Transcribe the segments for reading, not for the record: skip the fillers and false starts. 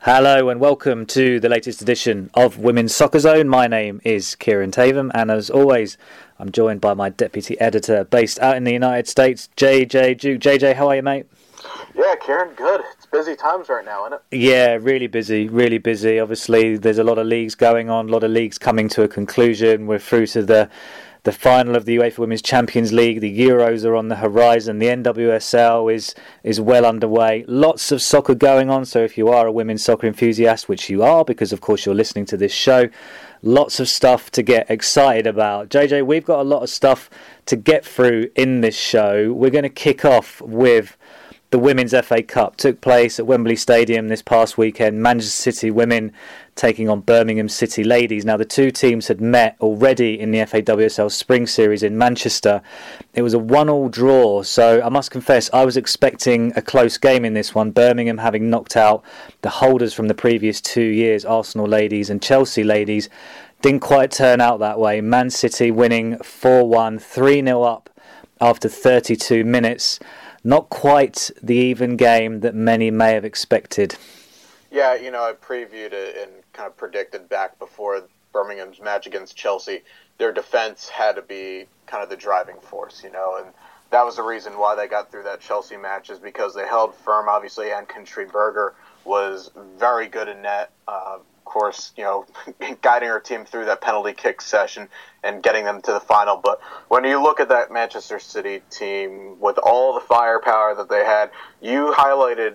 Hello and welcome to the latest edition of Women's Soccer Zone. My name is Kieran Tatham, and as always, I'm joined by my deputy editor based out in the United States, JJ Duke. JJ, how are you, mate? Yeah, Kieran, good. It's busy times right now, isn't it? Yeah, really busy, really busy. Obviously, there's a lot of leagues going on, a lot of leagues coming to a conclusion. We're through to the final of the UEFA Women's Champions League. The Euros are on the horizon. The NWSL is well underway. Lots of soccer going on. So if you are a women's soccer enthusiast, which you are, because of course you're listening to this show, lots of stuff to get excited about. JJ, we've got a lot of stuff to get through in this show. We're going to kick off with the Women's FA Cup. Took place at Wembley Stadium this past weekend. Manchester City women taking on Birmingham City ladies. Now, the two teams had met already in the FAWSL Spring Series in Manchester. It was a 1-1 draw, so I must confess I was expecting a close game in this one. Birmingham having knocked out the holders from the previous 2 years, Arsenal ladies and Chelsea ladies. Didn't quite turn out that way. Man City winning 4-1, 3-0 up after 32 minutes. Not quite the even game that many may have expected. Yeah, I previewed it and kind of predicted back before Birmingham's match against Chelsea, their defense had to be kind of the driving force, and that was the reason why they got through that Chelsea match, is because they held firm, obviously. Anne Country-Berger was very good in net. Of course, guiding her team through that penalty kick session and getting them to the final. But when you look at that Manchester City team with all the firepower that they had, you highlighted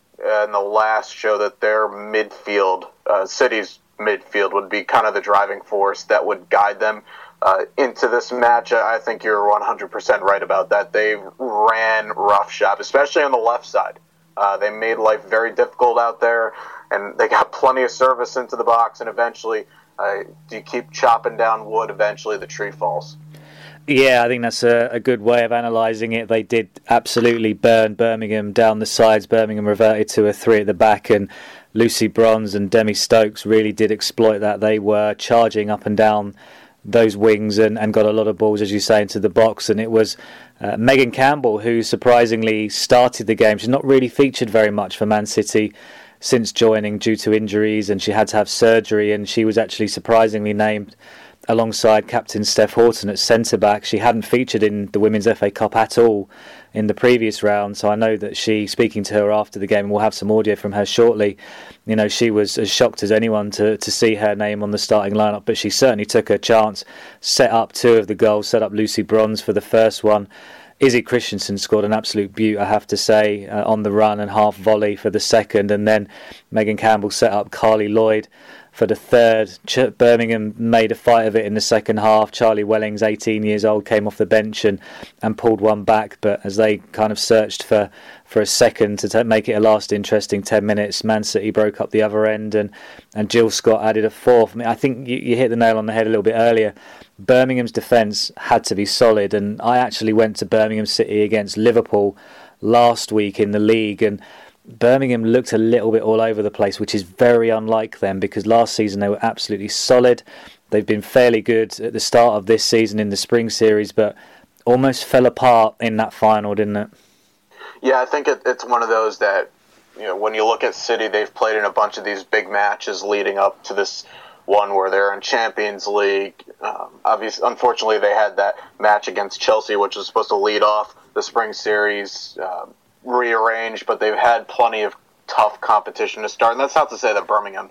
in the last show that their midfield, City's midfield, would be kind of the driving force that would guide them into this match. I think you're 100% right about that. They ran roughshod, especially on the left side. They made life very difficult out there, and they got plenty of service into the box, and eventually, you keep chopping down wood, eventually the tree falls. Yeah, I think that's a good way of analysing it. They did absolutely burn Birmingham down the sides. Birmingham reverted to a three at the back, and Lucy Bronze and Demi Stokes really did exploit that. They were charging up and down those wings and got a lot of balls, as you say, into the box. And it was Megan Campbell who surprisingly started the game. She's not really featured very much for Man City since joining due to injuries, and she had to have surgery, and she was actually surprisingly named alongside captain Steph Horton at centre-back. She hadn't featured in the Women's FA Cup at all in the previous round, so I know that speaking to her after the game, and we'll have some audio from her shortly, she was as shocked as anyone to see her name on the starting lineup, but she certainly took her chance, set up two of the goals, set up Lucy Bronze for the first one. Izzy Christensen scored an absolute beaut, I have to say, on the run and half volley for the second, and then Megan Campbell set up Carly Lloyd for the third. Birmingham made a fight of it in the second half. Charlie Wellings, 18 years old, came off the bench and pulled one back, but as they kind of searched for a second to make it a last interesting 10 minutes, Man City broke up the other end, and Jill Scott added a fourth. I think you hit the nail on the head a little bit earlier. Birmingham's defence had to be solid, and I actually went to Birmingham City against Liverpool last week in the league, and Birmingham looked a little bit all over the place, which is very unlike them, because last season they were absolutely solid. They've been fairly good at the start of this season in the Spring Series, but almost fell apart in that final, didn't it? Yeah, I think it's one of those that, when you look at City, they've played in a bunch of these big matches leading up to this one where they're in Champions League. Unfortunately, they had that match against Chelsea, which was supposed to lead off the Spring Series, rearranged, but they've had plenty of tough competition to start. And that's not to say that Birmingham's,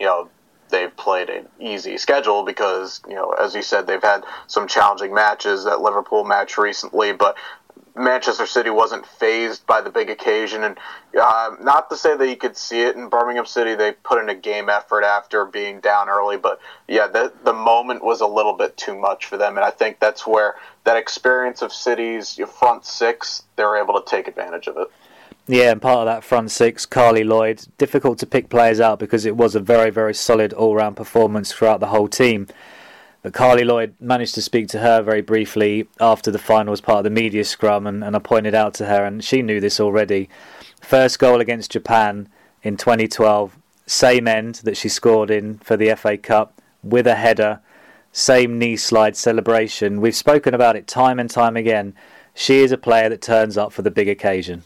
they've played an easy schedule, because, as you said, they've had some challenging matches, that Liverpool match recently, but Manchester City wasn't fazed by the big occasion. And not to say that you could see it in Birmingham City, they put in a game effort after being down early, but yeah, the moment was a little bit too much for them, and I think that's where that experience of City's front six, they were able to take advantage of it. Yeah, and part of that front six, Carly Lloyd, difficult to pick players out because it was a very, very solid all-round performance throughout the whole team. But Carly Lloyd, managed to speak to her very briefly after the final as part of the media scrum, and I pointed out to her, and she knew this already. First goal against Japan in 2012, same end that she scored in for the FA Cup, with a header, same knee slide celebration. We've spoken about it time and time again. She is a player that turns up for the big occasion.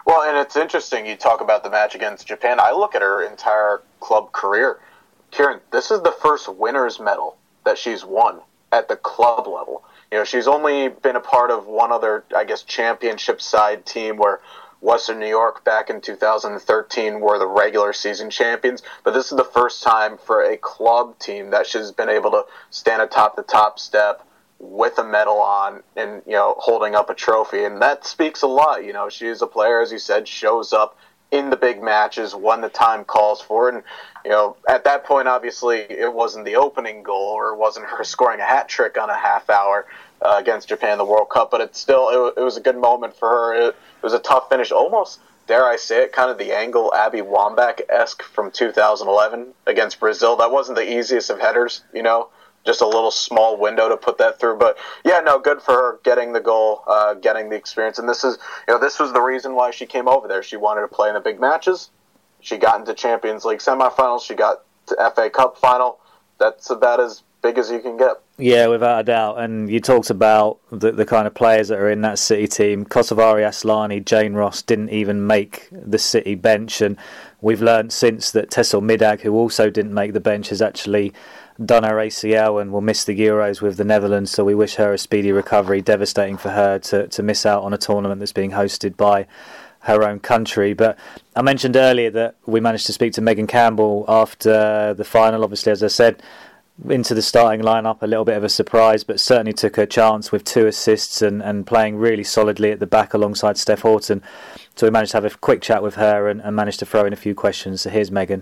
Well, and it's interesting you talk about the match against Japan. I look at her entire club career. Kieran, this is the first winner's medal that she's won at the club level. She's only been a part of one other, I guess, championship side team where Western New York back in 2013 were the regular season champions. But this is the first time for a club team that she's been able to stand atop the top step with a medal on and, holding up a trophy. And that speaks a lot. She's a player, as you said, shows up in the big matches when the time calls for it. And, at that point, obviously, it wasn't the opening goal or it wasn't her scoring a hat trick on a half hour against Japan in the World Cup, but it was a good moment for her. It was a tough finish, almost, dare I say it, kind of the Angle Abby Wambach-esque from 2011 against Brazil. That wasn't the easiest of headers, just a little small window to put that through. But yeah, no, good for her getting the goal, getting the experience. And this was the reason why she came over there. She wanted to play in the big matches. She got into Champions League semifinals. She got to FA Cup final. That's about as big as you can get. Yeah, without a doubt. And you talked about the kind of players that are in that City team. Kosovari Asllani, Jane Ross didn't even make the City bench. And we've learned since that Tessel Middag, who also didn't make the bench, has actually done her ACL and will miss the Euros with the Netherlands. So we wish her a speedy recovery. Devastating for her to miss out on a tournament that's being hosted by her own country. But I mentioned earlier that we managed to speak to Megan Campbell after the final. Obviously, as I said, into the starting lineup, a little bit of a surprise, but certainly took her chance with 2 assists and playing really solidly at the back alongside Steph Houghton. So we managed to have a quick chat with her and managed to throw in a few questions. So here's Megan.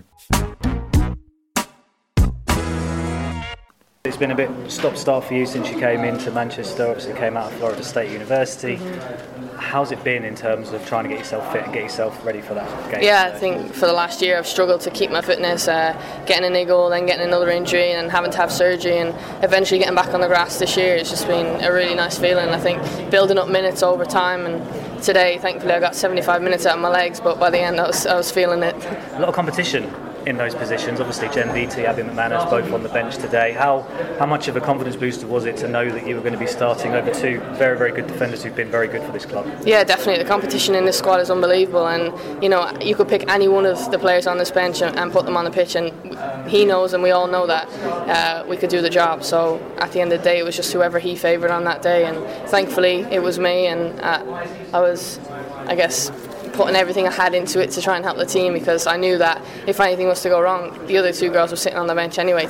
It's been a bit stop-start for you since you came into Manchester. Obviously came out of Florida State University. How's it been in terms of trying to get yourself fit and get yourself ready for that game? Yeah, I think for the last year I've struggled to keep my fitness, getting a niggle, then getting another injury and having to have surgery, and eventually getting back on the grass this year. It's just been a really nice feeling. I think building up minutes over time, and today thankfully I got 75 minutes out of my legs, but by the end I was feeling it. A lot of competition in those positions. Obviously Jen Beattie, Abby McManus both on the bench today. How much of a confidence booster was it to know that you were going to be starting over 2 very, very good defenders who've been very good for this club? Yeah, definitely. The competition in this squad is unbelievable, and you could pick any one of the players on this bench and put them on the pitch, and he knows and we all know that we could do the job. So at the end of the day it was just whoever he favoured on that day, and thankfully it was me, and I was, I guess, putting everything I had into it to try and help the team, because I knew that if anything was to go wrong, the other 2 girls were sitting on the bench anyway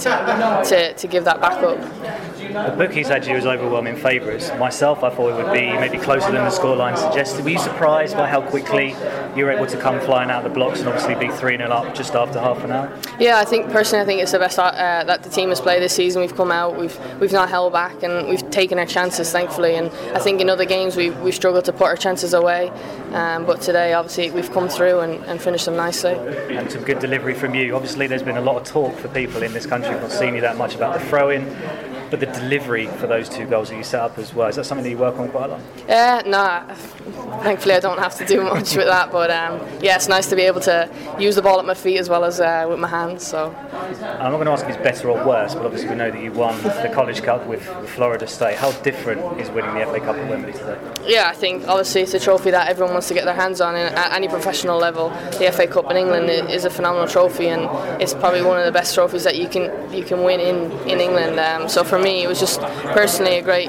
to give that backup. The bookies had you as overwhelming favourites. Myself, I thought it would be maybe closer than the scoreline suggested. Were you surprised by how quickly you were able to come flying out of the blocks and obviously be 3-0 up just after half an hour? Yeah, I think it's the best that the team has played this season. We've come out, we've not held back, and we've taken our chances, thankfully. And I think in other games we've struggled to put our chances away, but today obviously we've come through and finished them nicely. And some good delivery from you. Obviously there's been a lot of talk for people in this country who've not seen you that much about the throw-in, but the delivery for those 2 goals that you set up as well, is that something that you work on quite a lot? No, thankfully I don't have to do much with that, but yeah, it's nice to be able to use the ball at my feet as well as with my hands. So I'm not going to ask if it's better or worse, but obviously we know that you won the College Cup with Florida State. How different is winning the FA Cup at Wembley today? Yeah, I think obviously it's a trophy that everyone wants to get their hands on, and at any professional level the FA Cup in England is a phenomenal trophy, and it's probably one of the best trophies that you can win in England. So for me it was just personally a great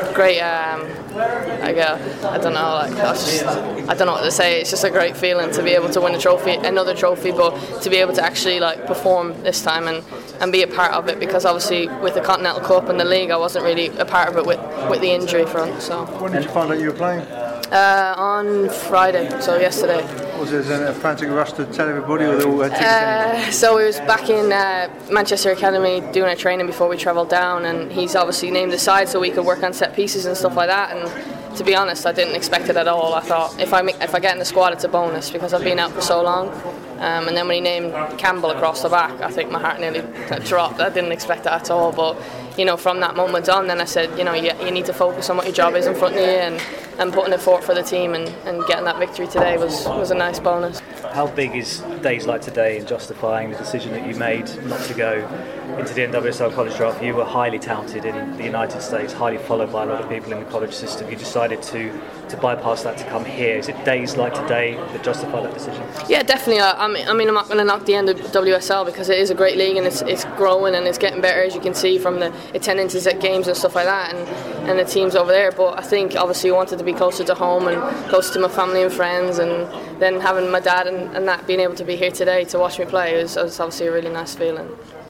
I don't know what to say. It's just a great feeling to be able to win another trophy, but to be able to actually perform this time and be a part of it, because obviously with the Continental Cup and the league I wasn't really a part of it with the injury front. So when did you find out you were playing? On Friday, so yesterday. Was there a frantic rush to tell everybody, or they all had tickets? So we was back in Manchester Academy doing our training before we travelled down, and he's obviously named the side so we could work on set pieces and stuff like that. And to be honest, I didn't expect it at all. I thought if I get in the squad, it's a bonus because I've been out for so long. And then when he named Campbell across the back, I think my heart nearly dropped. I didn't expect it at all. But from that moment on, then I said, you need to focus on what your job is in front of you, and putting it forward for the team and getting that victory today was a nice bonus. How big is days like today in justifying the decision that you made not to go into the NWSL college draft, you were highly touted in the United States, highly followed by a lot of people in the college system. You decided to bypass that to come here. Is it days like today that justify that decision? Yeah, definitely. I mean, I'm not going to knock the NWSL because it is a great league and it's growing and it's getting better, as you can see from the attendances at games and stuff like that, and the teams over there. But I think obviously I wanted to be closer to home and closer to my family and friends, and then having my dad and that being able to be here today to watch me play was obviously a really nice feeling.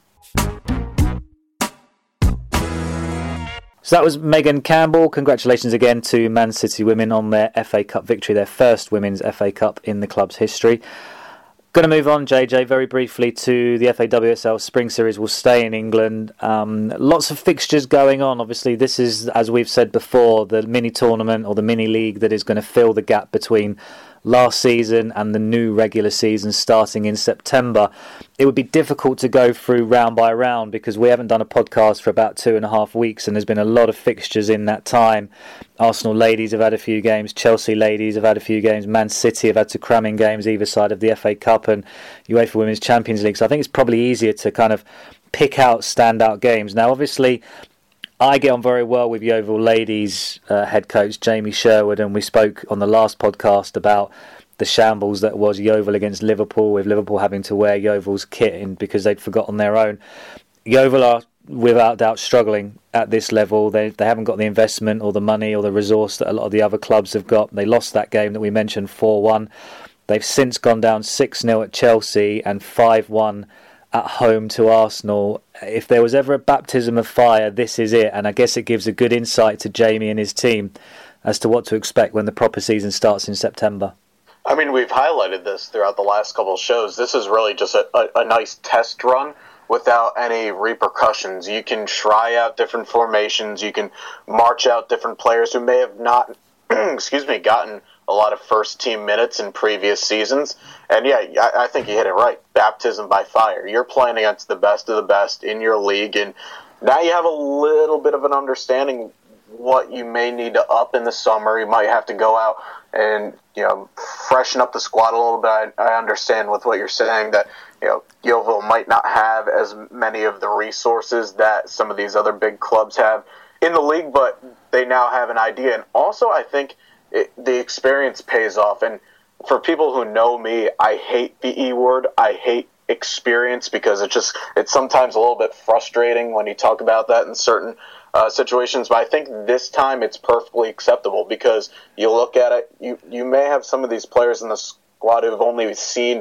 So that was Megan Campbell. Congratulations again to Man City women on their FA Cup victory, their first women's FA Cup in the club's history. Going to move on, JJ, very briefly to the FAWSL Spring Series. Will stay in England. Lots of fixtures going on. Obviously, this is, as we've said before, the mini tournament or the mini league that is going to fill the gap between last season and the new regular season starting in September. It would be difficult to go through round by round because we haven't done a podcast for about 2.5 weeks and there's been a lot of fixtures in that time. Arsenal ladies have had a few games, Chelsea ladies have had a few games, Man City have had to cram in games either side of the FA Cup and UEFA Women's Champions League. So I think it's probably easier to kind of pick out standout games. Now obviously I get on very well with Yeovil ladies head coach Jamie Sherwood, and we spoke on the last podcast about the shambles that was Yeovil against Liverpool, with Liverpool having to wear Yeovil's kit in because they'd forgotten their own. Yeovil are without doubt struggling at this level. They haven't got the investment or the money or the resource that a lot of the other clubs have got. They lost that game that we mentioned 4-1. They've since gone down 6-0 at Chelsea and 5-1 at home to Arsenal. If there was ever a baptism of fire, this is it, and I guess it gives a good insight to Jamie and his team as to what to expect when the proper season starts in September. I mean, we've highlighted this throughout the last couple of shows. This is really just a nice test run without any repercussions. You can try out different formations, you can march out different players who may have not gotten a lot of first team minutes in previous seasons. And yeah, I think you hit it right. Baptism by fire. You're playing against the best of the best in your league, and now you have a little bit of an understanding what you may need to up in the summer. You might have to go out and, freshen up the squad a little bit. I understand with what you're saying that, Yeovil might not have as many of the resources that some of these other big clubs have in the league, but they now have an idea. And also, I think the experience pays off. And for people who know me, I hate the E word. I hate experience because it's sometimes a little bit frustrating when you talk about that in certain situations. But I think this time it's perfectly acceptable because you look at it, you may have some of these players in the squad who've only seen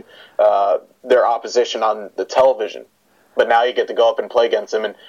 their opposition on the television, but now you get to go up and play against them, and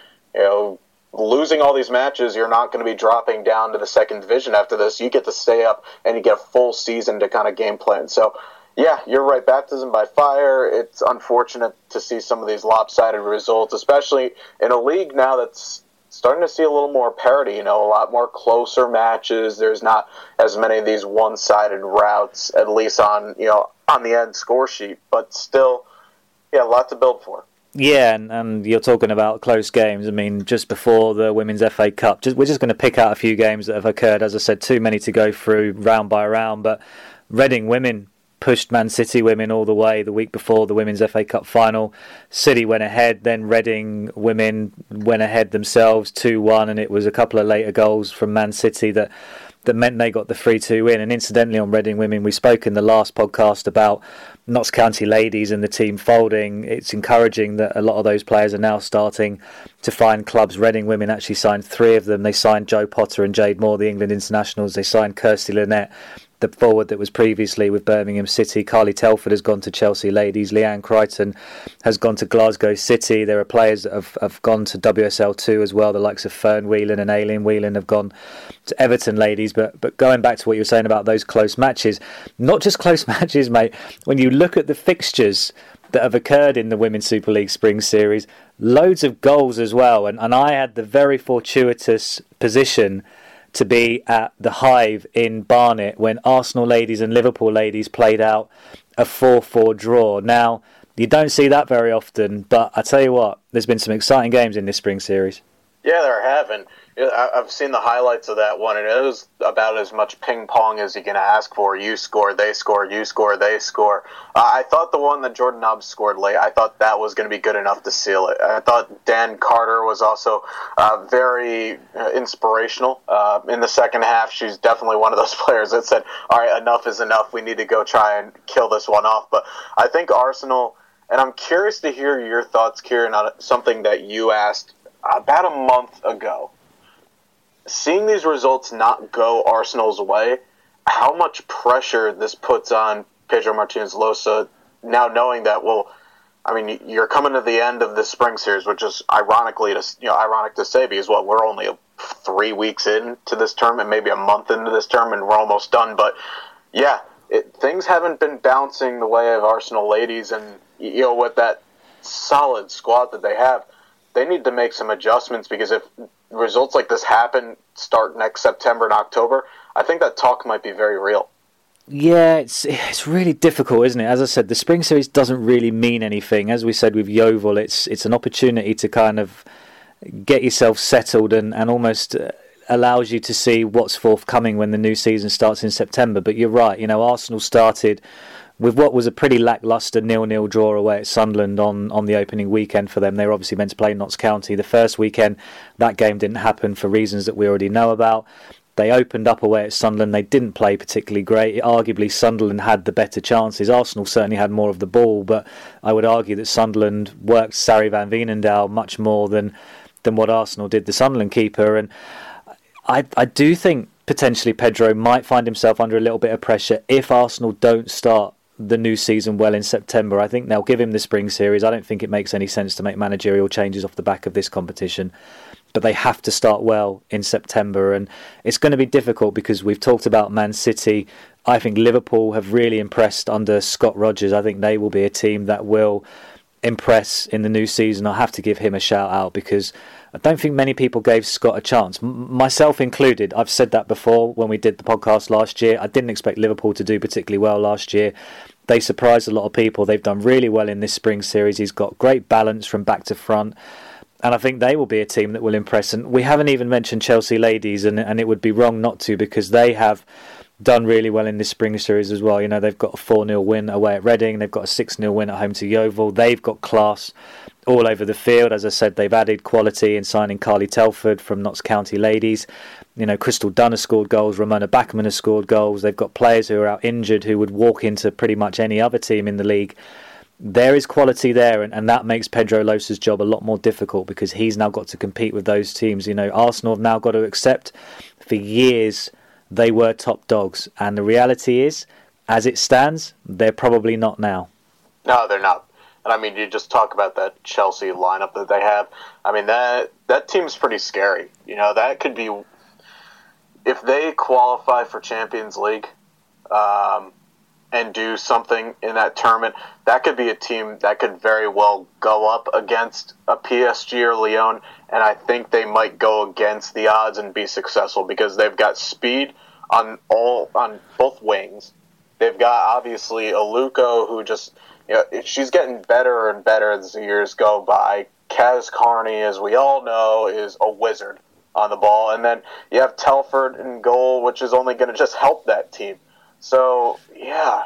losing all these matches, you're not going to be dropping down to the second division after this. You get to stay up and you get a full season to kind of game plan. So, yeah, you're right. Baptism by fire. It's unfortunate to see some of these lopsided results, especially in a league now that's starting to see a little more parity, a lot more closer matches. There's not as many of these one-sided routes, at least on the end score sheet, but still, yeah, a lot to build for. Yeah, and you're talking about close games. I mean, just before the Women's FA Cup, we're just going to pick out a few games that have occurred. As I said, too many to go through round by round, but Reading women pushed Man City women all the way the week before the Women's FA Cup final. City went ahead, then Reading women went ahead themselves 2-1, and it was a couple of later goals from Man City that meant they got the 3-2 win. And incidentally, on Reading women, we spoke in the last podcast about Notts County ladies and the team folding. It's encouraging that a lot of those players are now starting to find clubs. Reading women actually signed 3 of them. They signed Jo Potter and Jade Moore, the England internationals. They signed Kirsty Lynette, the forward that was previously with Birmingham City. Carly Telford has gone to Chelsea ladies. Leanne Crichton has gone to Glasgow City. There are players that have gone to WSL2 as well. The likes of Fern Whelan and Aileen Whelan have gone to Everton ladies. But going back to what you were saying about those close matches, not just close matches, mate. When you look at the fixtures that have occurred in the Women's Super League Spring Series, loads of goals as well. And I had the very fortuitous position to be at the Hive in Barnet when Arsenal ladies and Liverpool ladies played out a 4-4 draw. Now, you don't see that very often, but I tell you what, there's been some exciting games in this spring series. Yeah, there have, and I've seen the highlights of that one, and it was about as much ping pong as you can ask for. You score, they score, you score, they score. I thought the one that Jordan Nobbs scored late, I thought that was going to be good enough to seal it. I thought Dan Carter was also very inspirational in the second half. She's definitely one of those players that said, all right, enough is enough. We need to go try and kill this one off. But I think Arsenal, and I'm curious to hear your thoughts, Kieran, on something that you asked about a month ago. Seeing these results not go Arsenal's way, how much pressure this puts on Pedro Martinez-Losa now knowing that, well, I mean, you're coming to the end of the spring series, which is ironic to say because, well, we're only 3 weeks into this term and maybe a month into this term and we're almost done. But, yeah, things haven't been bouncing the way of Arsenal ladies, and, with that solid squad that they have, they need to make some adjustments because if results like this start next September and October, I think that talk might be very real. Yeah, it's really difficult, isn't it? As I said, the spring series doesn't really mean anything. As we said with Yeovil, it's an opportunity to kind of get yourself settled and almost allows you to see what's forthcoming when the new season starts in September. But you're right, Arsenal started with what was a pretty lacklustre 0-0 draw away at Sunderland on the opening weekend for them. They were obviously meant to play Notts County. The first weekend, that game didn't happen for reasons that we already know about. They opened up away at Sunderland. They didn't play particularly great. Arguably, Sunderland had the better chances. Arsenal certainly had more of the ball, but I would argue that Sunderland worked Sarri van Veenendaal much more than what Arsenal did the Sunderland keeper. And I do think potentially Pedro might find himself under a little bit of pressure if Arsenal don't start the new season well in September. I think they'll give him the spring series. I don't think it makes any sense to make managerial changes off the back of this competition, but they have to start well in September, and it's going to be difficult because we've talked about Man City. I think Liverpool have really impressed under Scott Rodgers. I think they will be a team that will impress in the new season. I'll have to give him a shout out because I don't think many people gave Scott a chance, myself included. I've said that before when we did the podcast last year. I didn't expect Liverpool to do particularly well last year. They surprised a lot of people. They've done really well in this spring series. He's got great balance from back to front, and I think they will be a team that will impress. And we haven't even mentioned Chelsea ladies, and it would be wrong not to because they have done really well in this spring series as well. They've got a 4-0 win away at Reading. They've got a 6-0 win at home to Yeovil. They've got class all over the field. As I said, they've added quality in signing Carly Telford from Notts County ladies. Crystal Dunn has scored goals. Ramona Backerman has scored goals. They've got players who are out injured who would walk into pretty much any other team in the league. There is quality there, and that makes Pedro Losa's job a lot more difficult because he's now got to compete with those teams. Arsenal have now got to accept for years they were top dogs, and the reality is, as it stands, they're probably not now. No, they're not. And I mean, you just talk about that Chelsea lineup that they have. I mean, that team's pretty scary. That could be, if they qualify for Champions League and do something in that tournament, that could be a team that could very well go up against a PSG or Lyon, and I think they might go against the odds and be successful because they've got speed on both wings. They've got obviously Aluko, who just she's getting better and better as the years go by. Kaz Carney, as we all know, is a wizard on the ball, and then you have Telford in goal, which is only going to just help that team. So yeah,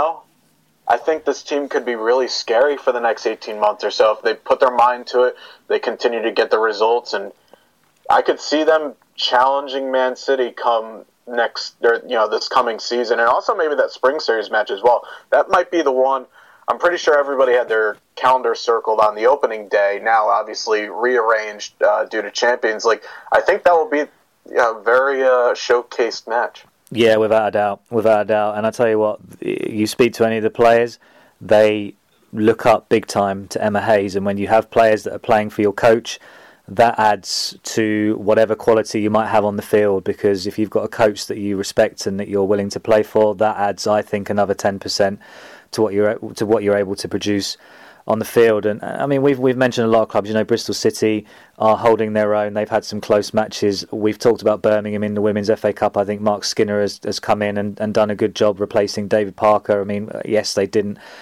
I think this team could be really scary for the next 18 months or so if they put their mind to it. They continue to get the results, and I could see them challenging Man City come this coming season, and also maybe that spring series match as well. That might be the one. I'm pretty sure everybody had their calendar circled on the opening day. Now, obviously rearranged due to Champions League. I think that will be a very showcased match. Yeah, without a doubt. And I tell you what, you speak to any of the players, they look up big time to Emma Hayes. And when you have players that are playing for your coach, that adds to whatever quality you might have on the field. Because if you've got a coach that you respect and that you're willing to play for, that adds, I think, another 10% to what you're able to produce on the field. And I mean, we've mentioned a lot of clubs. Bristol City are holding their own. They've had some close matches. We've talked about Birmingham in the Women's FA Cup. I think Mark Skinner has come in and done a good job replacing David Parker. I mean, yes, they didn't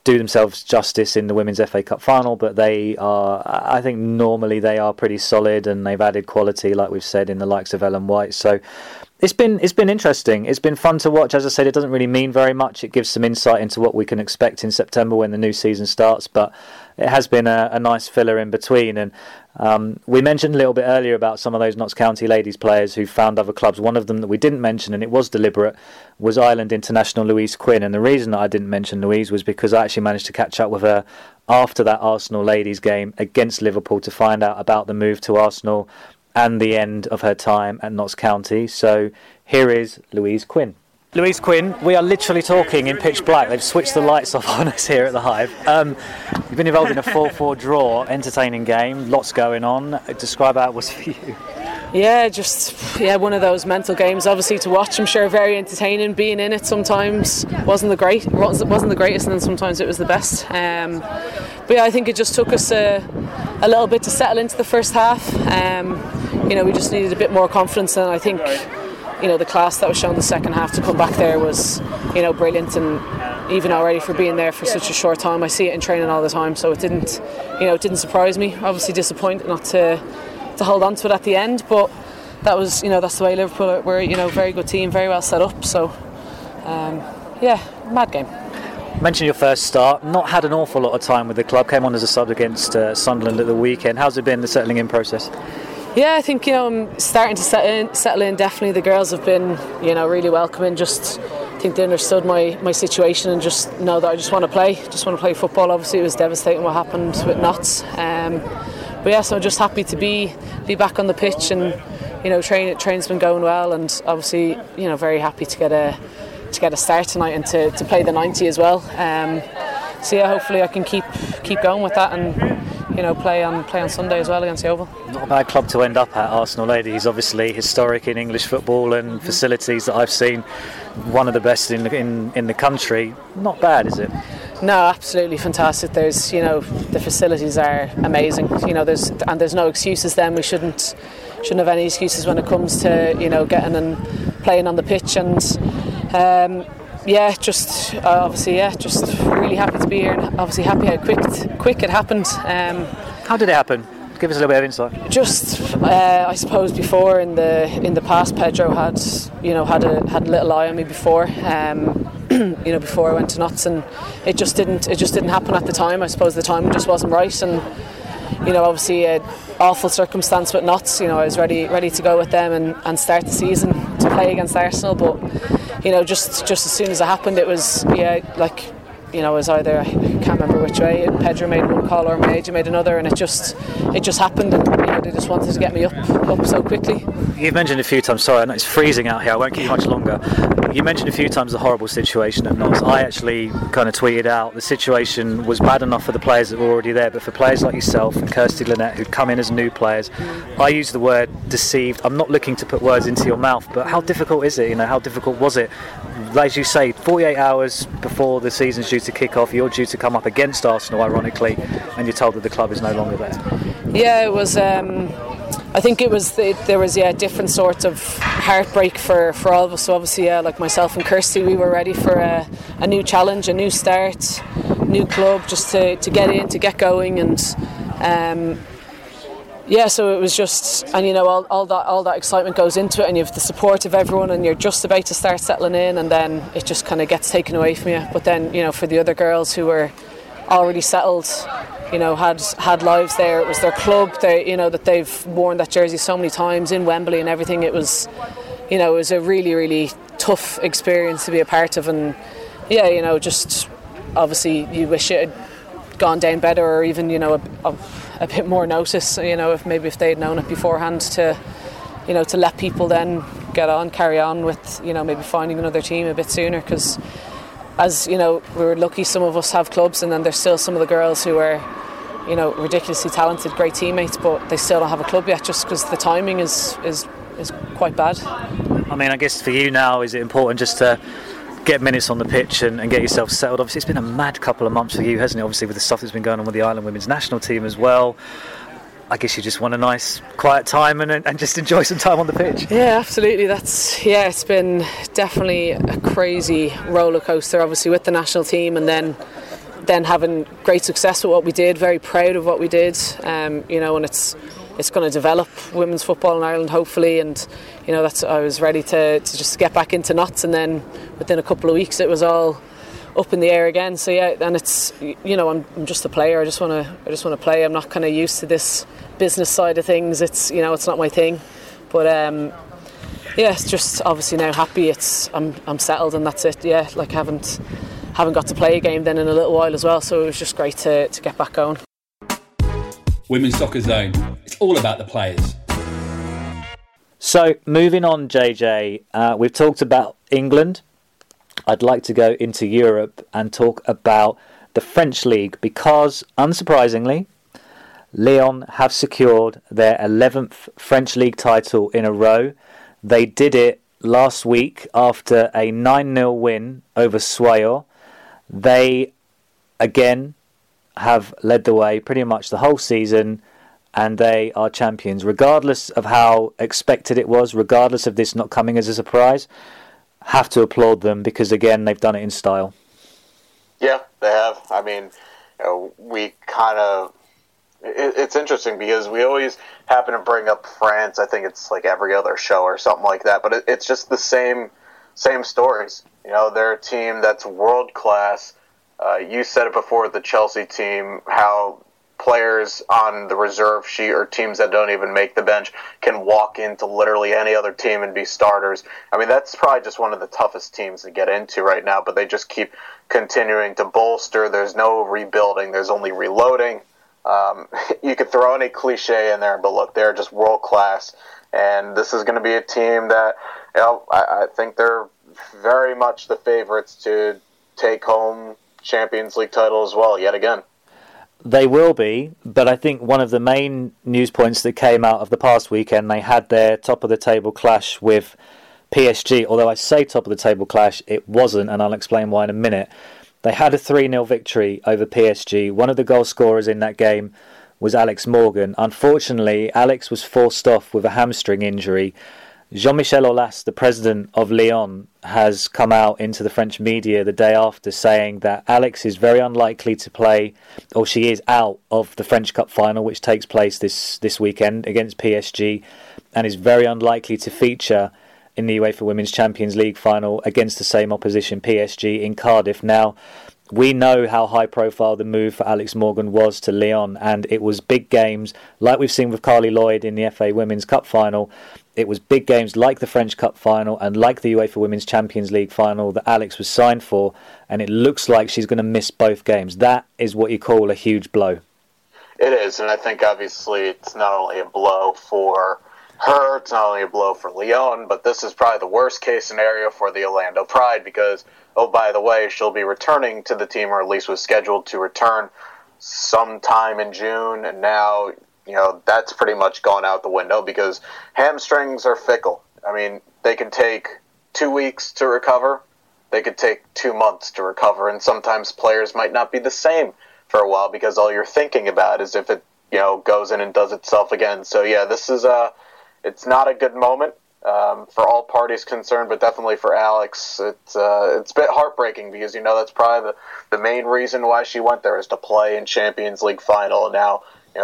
do themselves justice in the Women's FA Cup final, but I think normally they are pretty solid, and they've added quality, like we've said, in the likes of Ellen White. So it's been interesting. It's been fun to watch. As I said, it doesn't really mean very much. It gives some insight into what we can expect in September when the new season starts, but it has been a nice filler in between. And we mentioned a little bit earlier about some of those Notts County ladies players who found other clubs. One of them that we didn't mention, and it was deliberate, was Ireland international Louise Quinn. And the reason that I didn't mention Louise was because I actually managed to catch up with her after that Arsenal ladies game against Liverpool to find out about the move to Arsenal and the end of her time at Notts County. So here is Louise Quinn. Louise Quinn, we are literally talking in pitch black. They've switched the lights off on us here at the Hive. You've been involved in a 4-4 draw, entertaining game, lots going on. Describe how it was for you. Yeah, one of those mental games, obviously, to watch. I'm sure very entertaining. Being in it sometimes wasn't the greatest, and then sometimes it was the best. But yeah, I think it just took us a little bit to settle into the first half. We just needed a bit more confidence, and I think the class that was shown the second half to come back there was brilliant. And even already for being there for such a short time, I see it in training all the time, so it didn't surprise me. Obviously disappointed not to hold on to it at the end, but that was that's the way Liverpool are. We're very good team, very well set up. So mad game. Mention your first start. Not had an awful lot of time with the club. Came on as a sub against Sunderland at the weekend. How's it been, the settling in process? Yeah, I think I'm starting to settle in. Definitely, the girls have been really welcoming. Just I think they understood my situation and just know that I just want to play football. Obviously, it was devastating what happened with Notts. But yeah, so I'm just happy to be back on the pitch, and training's been going well, and obviously very happy to get a start tonight and to play the 90 as well. So yeah, hopefully I can keep going with that and play on Sunday as well against Yeovil. Not a bad club to end up at, Arsenal ladies. Obviously historic in English football and facilities that I've seen, one of the best in the country. Not bad, is it? No, absolutely fantastic. There's the facilities are amazing. There's no excuses. Then we shouldn't have any excuses when it comes to getting and playing on the pitch. And just really happy to be here, and obviously happy how quick it happened. How did it happen? Give us a little bit of insight. Just, I suppose before in the past, Pedro had a little eye on me before. Before I went to Notts, and it just didn't happen at the time. I suppose the timing just wasn't right, and obviously an awful circumstance with Notts. I was ready to go with them and start the season to play against Arsenal, but just as soon as it happened, it was it was either, I can't remember which way, Pedro made one call or Major made another, and it just happened, and they just wanted to get me up so quickly. You've mentioned a few times, sorry, I know it's freezing out here, I won't keep you much longer. You mentioned a few times the horrible situation at Notts. I actually kind of tweeted out the situation was bad enough for the players that were already there, but for players like yourself and Kirsty Lynette who'd come in as new players, I use the word deceived. I'm not looking to put words into your mouth, but how difficult is it? How difficult was it? As you say, 48 hours before the season's due to kick off, you're due to come up against Arsenal, ironically, and you're told that the club is no longer there. Yeah, it was. I think it was there was different sorts of heartbreak for all of us. So obviously, like myself and Kirsty, we were ready for a new challenge, a new start, new club, just to get in, to get going, and so it was just, and all that excitement goes into it, and you have the support of everyone, and you're just about to start settling in, and then it just kind of gets taken away from you. But then for the other girls who were already settled, had lives there, it was their club, that they've worn that jersey so many times in Wembley and everything. It was a really, really tough experience to be a part of, and just obviously you wish it had gone down better, or even a bit more notice, if they'd known it beforehand, to let people then carry on with maybe finding another team a bit sooner, because as we were lucky, some of us have clubs, and then there's still some of the girls who are ridiculously talented, great teammates, but they still don't have a club yet, just because the timing is quite bad. I mean, I guess for you now, is it important just to get minutes on the pitch and get yourself settled? Obviously it's been a mad couple of months for you, hasn't it, obviously with the stuff that's been going on with the Ireland women's national team as well. I guess you just want a nice quiet time and just enjoy some time on the pitch. Yeah, absolutely. It's been definitely a crazy roller coaster, obviously with the national team, and then then having great success with what we did, very proud of what we did, and it's going to develop women's football in Ireland, hopefully, and I was ready to just get back into knots, and then within a couple of weeks it was all up in the air again. So yeah, and it's I'm just a player. I just want to play. I'm not kind of used to this business side of things. It's it's not my thing, but it's just obviously now happy. I'm settled and that's it. Yeah, like haven't got to play a game then in a little while as well. So it was just great to get back going. Women's Soccer Zone. It's all about the players. So moving on, JJ, we've talked about England. I'd like to go into Europe and talk about the French League because, unsurprisingly, Lyon have secured their 11th French League title in a row. They did it last week after a 9-0 win over Soyaux. They, again, have led the way pretty much the whole season, and they are champions. Regardless of how expected it was, regardless of this not coming as a surprise, have to applaud them because, again, they've done it in style. Yeah, they have. I mean, we kind of... It's interesting because we always happen to bring up France. I think it's like every other show or something like that, but it's just the same stories. They're a team that's world class. You said it before with the Chelsea team, how players on the reserve sheet or teams that don't even make the bench can walk into literally any other team and be starters. I mean, that's probably just one of the toughest teams to get into right now, but they just keep continuing to bolster. There's no rebuilding. There's only reloading. You could throw any cliche in there, but look, they're just world class, and this is going to be a team that I think they're very much the favorites to take home Champions League title as well, yet again. They will be, but I think one of the main news points that came out of the past weekend, they had their top-of-the-table clash with PSG. Although I say top-of-the-table clash, it wasn't, and I'll explain why in a minute. They had a 3-0 victory over PSG. One of the goal scorers in that game was Alex Morgan. Unfortunately, Alex was forced off with a hamstring injury. Jean-Michel Aulas, the president of Lyon, has come out into the French media the day after saying that Alex is very unlikely to play, or she is out of the French Cup final, which takes place this weekend against PSG, and is very unlikely to feature in the UEFA Women's Champions League final against the same opposition, PSG, in Cardiff. Now, we know how high profile the move for Alex Morgan was to Lyon, and it was big games like we've seen with Carly Lloyd in the FA Women's Cup final. It was big games like the French Cup final and like the UEFA Women's Champions League final that Alex was signed for, and it looks like she's going to miss both games. That is what you call a huge blow. It is, and I think obviously it's not only a blow for her, it's not only a blow for Lyon, but this is probably the worst case scenario for the Orlando Pride because, oh, by the way, she'll be returning to the team, or at least was scheduled to return sometime in June, and now, that's pretty much gone out the window because hamstrings are fickle. I mean, they can take 2 weeks to recover, they could take 2 months to recover, and sometimes players might not be the same for a while because all you're thinking about is if it, goes in and does itself again. So, yeah, this is it's not a good moment for all parties concerned, but definitely for Alex. It's a bit heartbreaking because, that's probably the main reason why she went there is to play in Champions League final. And now,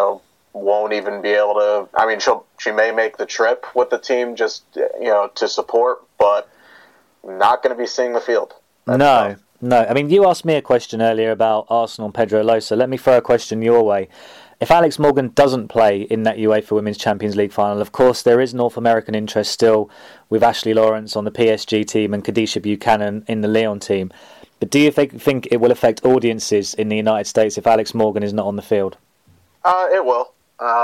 won't even be able to. I mean, she may make the trip with the team just, to support, but not going to be seeing the field. No. I mean, you asked me a question earlier about Arsenal and Pedro Losa. Let me throw a question your way. If Alex Morgan doesn't play in that UEFA Women's Champions League final, of course there is North American interest still with Ashley Lawrence on the PSG team and Kadisha Buchanan in the Lyon team. But do you think it will affect audiences in the United States if Alex Morgan is not on the field? It will.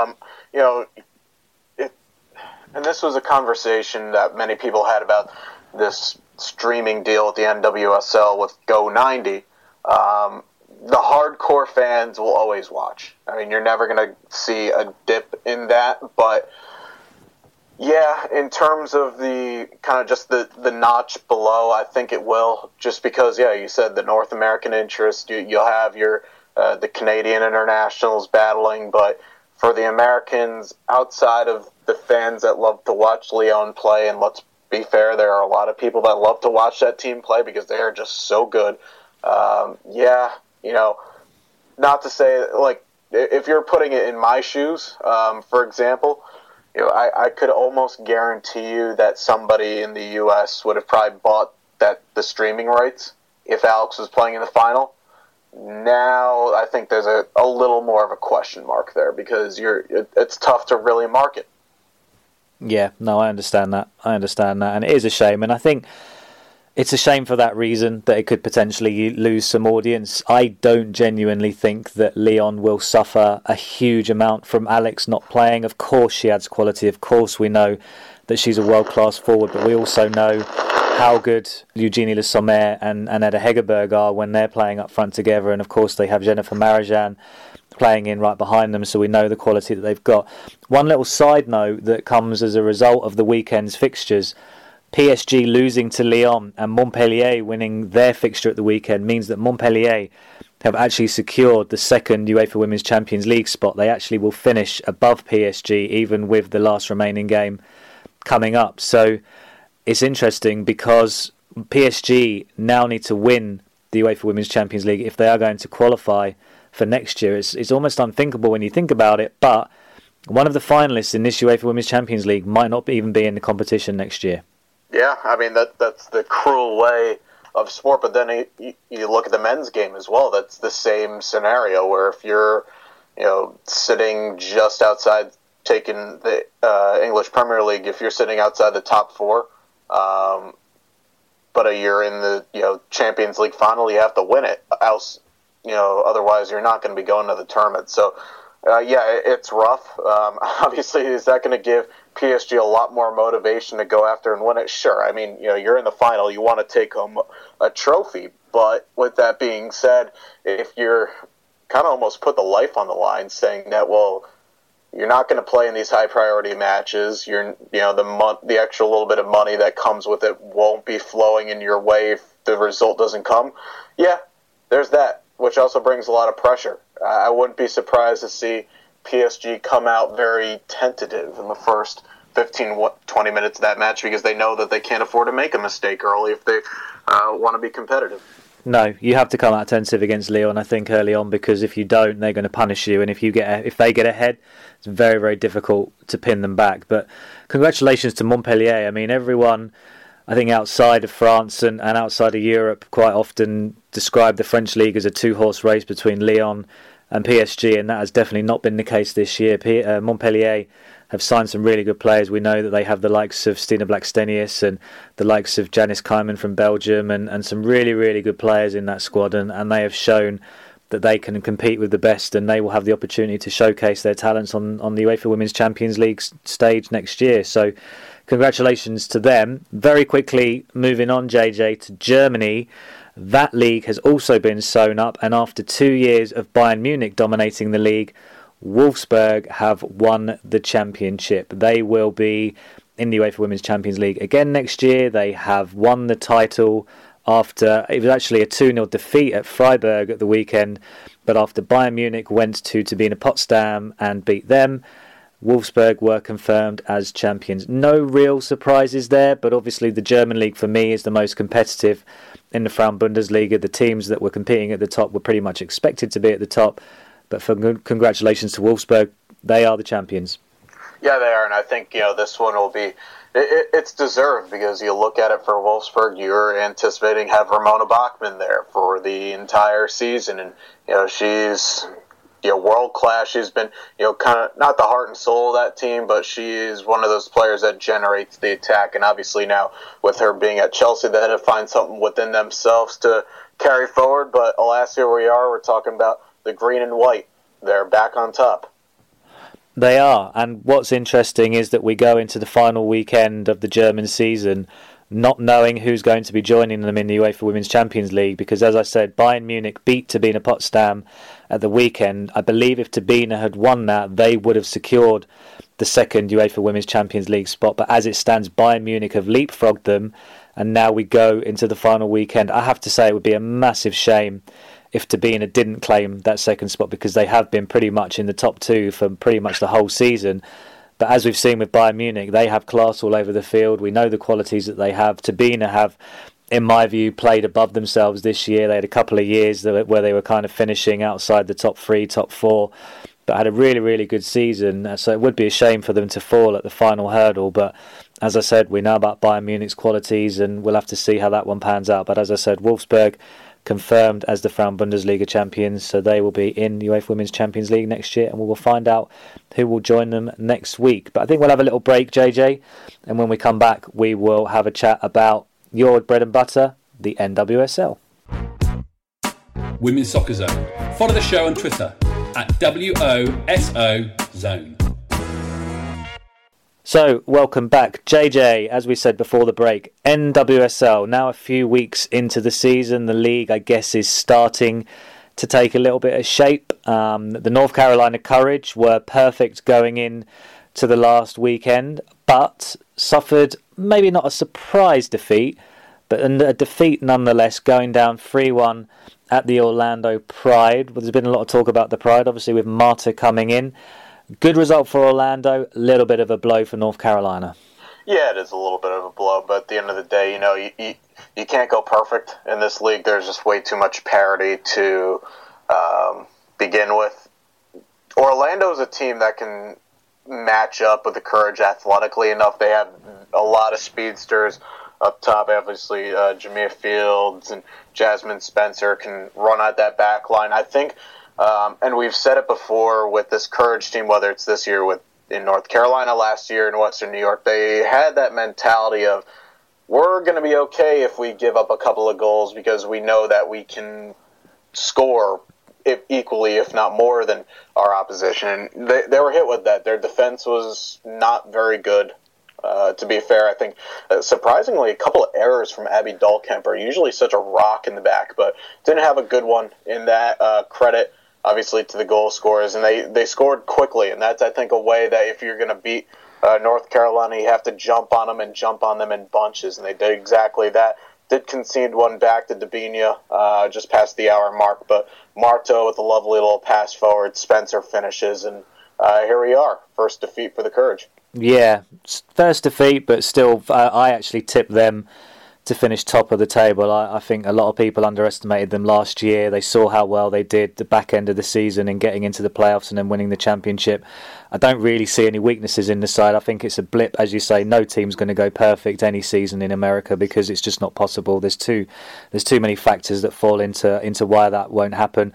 And this was a conversation that many people had about this streaming deal with the NWSL with Go90. The hardcore fans will always watch. I mean, you're never going to see a dip in that, but yeah, in terms of the kind of just the notch below, I think it will, just because, yeah, you said the North American interest, you'll have your the Canadian internationals battling, but for the Americans, outside of the fans that love to watch Lyon play, and let's be fair, there are a lot of people that love to watch that team play because they are just so good. not to say, like, if you're putting it in my shoes, for example, I could almost guarantee you that somebody in the U.S. would have probably bought the streaming rights if Alex was playing in the final. Now, I think there's a little more of a question mark there because it's tough to really market. Yeah, no, I understand that. And it is a shame. And I think it's a shame for that reason, that it could potentially lose some audience. I don't genuinely think that Lyon will suffer a huge amount from Alex not playing. Of course she adds quality. Of course we know that she's a world-class forward. But we also know how good Eugenie Le Sommer and Edda Hegerberg are when they're playing up front together. And of course they have Jennifer Marijan playing in right behind them, so we know the quality that they've got. One little side note that comes as a result of the weekend's fixtures: PSG losing to Lyon and Montpellier winning their fixture at the weekend means that Montpellier have actually secured the second UEFA Women's Champions League spot. They actually will finish above PSG even with the last remaining game coming up. So it's interesting because PSG now need to win the UEFA Women's Champions League if they are going to qualify for next year. It's almost unthinkable when you think about it, but one of the finalists in this UEFA Women's Champions League might not even be in the competition next year. Yeah, I mean, that's the cruel way of sport, but then you look at the men's game as well. That's the same scenario where if you're sitting just outside taking the English Premier League, if you're sitting outside the top four, but you're in the Champions League final, you have to win it. Else, otherwise you're not going to be going to the tournament. So, it's rough. Obviously, is that going to give PSG a lot more motivation to go after and win it? Sure. I mean, you're in the final, you want to take home a trophy. But with that being said, if you're kind of almost put the life on the line, saying that, well, you're not going to play in these high priority matches. The extra little bit of money that comes with it won't be flowing in your way if the result doesn't come. Yeah, there's that, which also brings a lot of pressure. I wouldn't be surprised to see PSG come out very tentative in the first 15-20 minutes of that match because they know that they can't afford to make a mistake early if they want to be competitive. No, you have to come out tentative against Lyon, I think, early on, because if you don't, they're going to punish you. And if they get ahead, it's very, very difficult to pin them back. But congratulations to Montpellier. I mean, everyone, I think, outside of France and outside of Europe quite often describe the French league as a two-horse race between Lyon and PSG, and that has definitely not been the case this year. Montpellier have signed some really good players. We know that they have the likes of Stina Blackstenius and the likes of Janice Kaiman from Belgium and some really, really good players in that squad, and they have shown that they can compete with the best, and they will have the opportunity to showcase their talents on the UEFA Women's Champions League stage next year. So congratulations to them. Very quickly, moving on, JJ, to Germany. That league has also been sewn up, and after 2 years of Bayern Munich dominating the league, Wolfsburg have won the championship. They will be in the UEFA Women's Champions League again next year. They have won the title after, it was actually a 2-0 defeat at Freiburg at the weekend, but after Bayern Munich went to Turbine Potsdam and beat them, Wolfsburg were confirmed as champions. No real surprises there, but obviously the German league for me is the most competitive in the Frauen-Bundesliga. The teams that were competing at the top were pretty much expected to be at the top. But congratulations to Wolfsburg. They are the champions. Yeah, they are, and I think this one will be. It's deserved because you look at it for Wolfsburg. You're anticipating have Ramona Bachmann there for the entire season, and she's world class. She's been kind of not the heart and soul of that team, but she is one of those players that generates the attack. And obviously now with her being at Chelsea, they had to find something within themselves to carry forward. But alas, here we are. We're talking about the green and white. They're back on top. They are, and what's interesting is that we go into the final weekend of the German season not knowing who's going to be joining them in the UEFA Women's Champions League, because as I said, Bayern Munich beat Turbine Potsdam at the weekend. I believe if Turbine had won that, they would have secured the second UEFA Women's Champions League spot, but as it stands, Bayern Munich have leapfrogged them, and now we go into the final weekend. I have to say it would be a massive shame if Turbine didn't claim that second spot, because they have been pretty much in the top two for pretty much the whole season. But as we've seen with Bayern Munich, they have class all over the field. We know the qualities that they have. Turbine have in my view, played above themselves this year. They had a couple of years where they were kind of finishing outside the top 3, top 4, but had a really, really good season. So it would be a shame for them to fall at the final hurdle. But as I said, we know about Bayern Munich's qualities, and we'll have to see how that one pans out. But as I said, Wolfsburg confirmed as the Frauen Bundesliga champions, so they will be in UEFA Women's Champions League next year, and we will find out who will join them next week. But I think we'll have a little break, JJ, and when we come back, we will have a chat about your bread and butter, the NWSL. Women's Soccer Zone. Follow the show on Twitter at WOSO Zone. So, welcome back. JJ, as we said before the break, NWSL, now a few weeks into the season. The league, I guess, is starting to take a little bit of shape. The North Carolina Courage were perfect going in to the last weekend, but suffered maybe not a surprise defeat, but a defeat nonetheless, going down 3-1 at the Orlando Pride. Well, there's been a lot of talk about the Pride, obviously, with Marta coming in. Good result for Orlando, a little bit of a blow for North Carolina. Yeah, it is a little bit of a blow, but at the end of the day, you can't go perfect in this league. There's just way too much parity to begin with. Orlando is a team that can match up with the Courage athletically enough. They have a lot of speedsters up top. Obviously, Jamia Fields and Jasmine Spencer can run out that back line. I think, and we've said it before with this Courage team, whether it's this year in North Carolina, last year in Western New York, they had that mentality of, we're going to be okay if we give up a couple of goals because we know that we can score equally, if not more, than our opposition. They were hit with that. Their defense was not very good. To be fair, I think surprisingly a couple of errors from Abby Dahlkemper, usually such a rock in the back, but didn't have a good one in that. Credit obviously to the goal scorers, and they scored quickly, and that's, I think, a way that if you're going to beat North Carolina, you have to jump on them in bunches, and they did exactly that. Did concede one back to Dabinia just past the hour mark, but Marta with a lovely little pass forward, Spencer finishes, and here we are, first defeat for the Courage. Yeah, first defeat, but still, I actually tipped them to finish top of the table. I think a lot of people underestimated them last year. They saw how well they did the back end of the season in getting into the playoffs and then winning the championship. I don't really see any weaknesses in the side. I think it's a blip, as you say. No team's going to go perfect any season in America because it's just not possible. There's too many factors that fall into why that won't happen.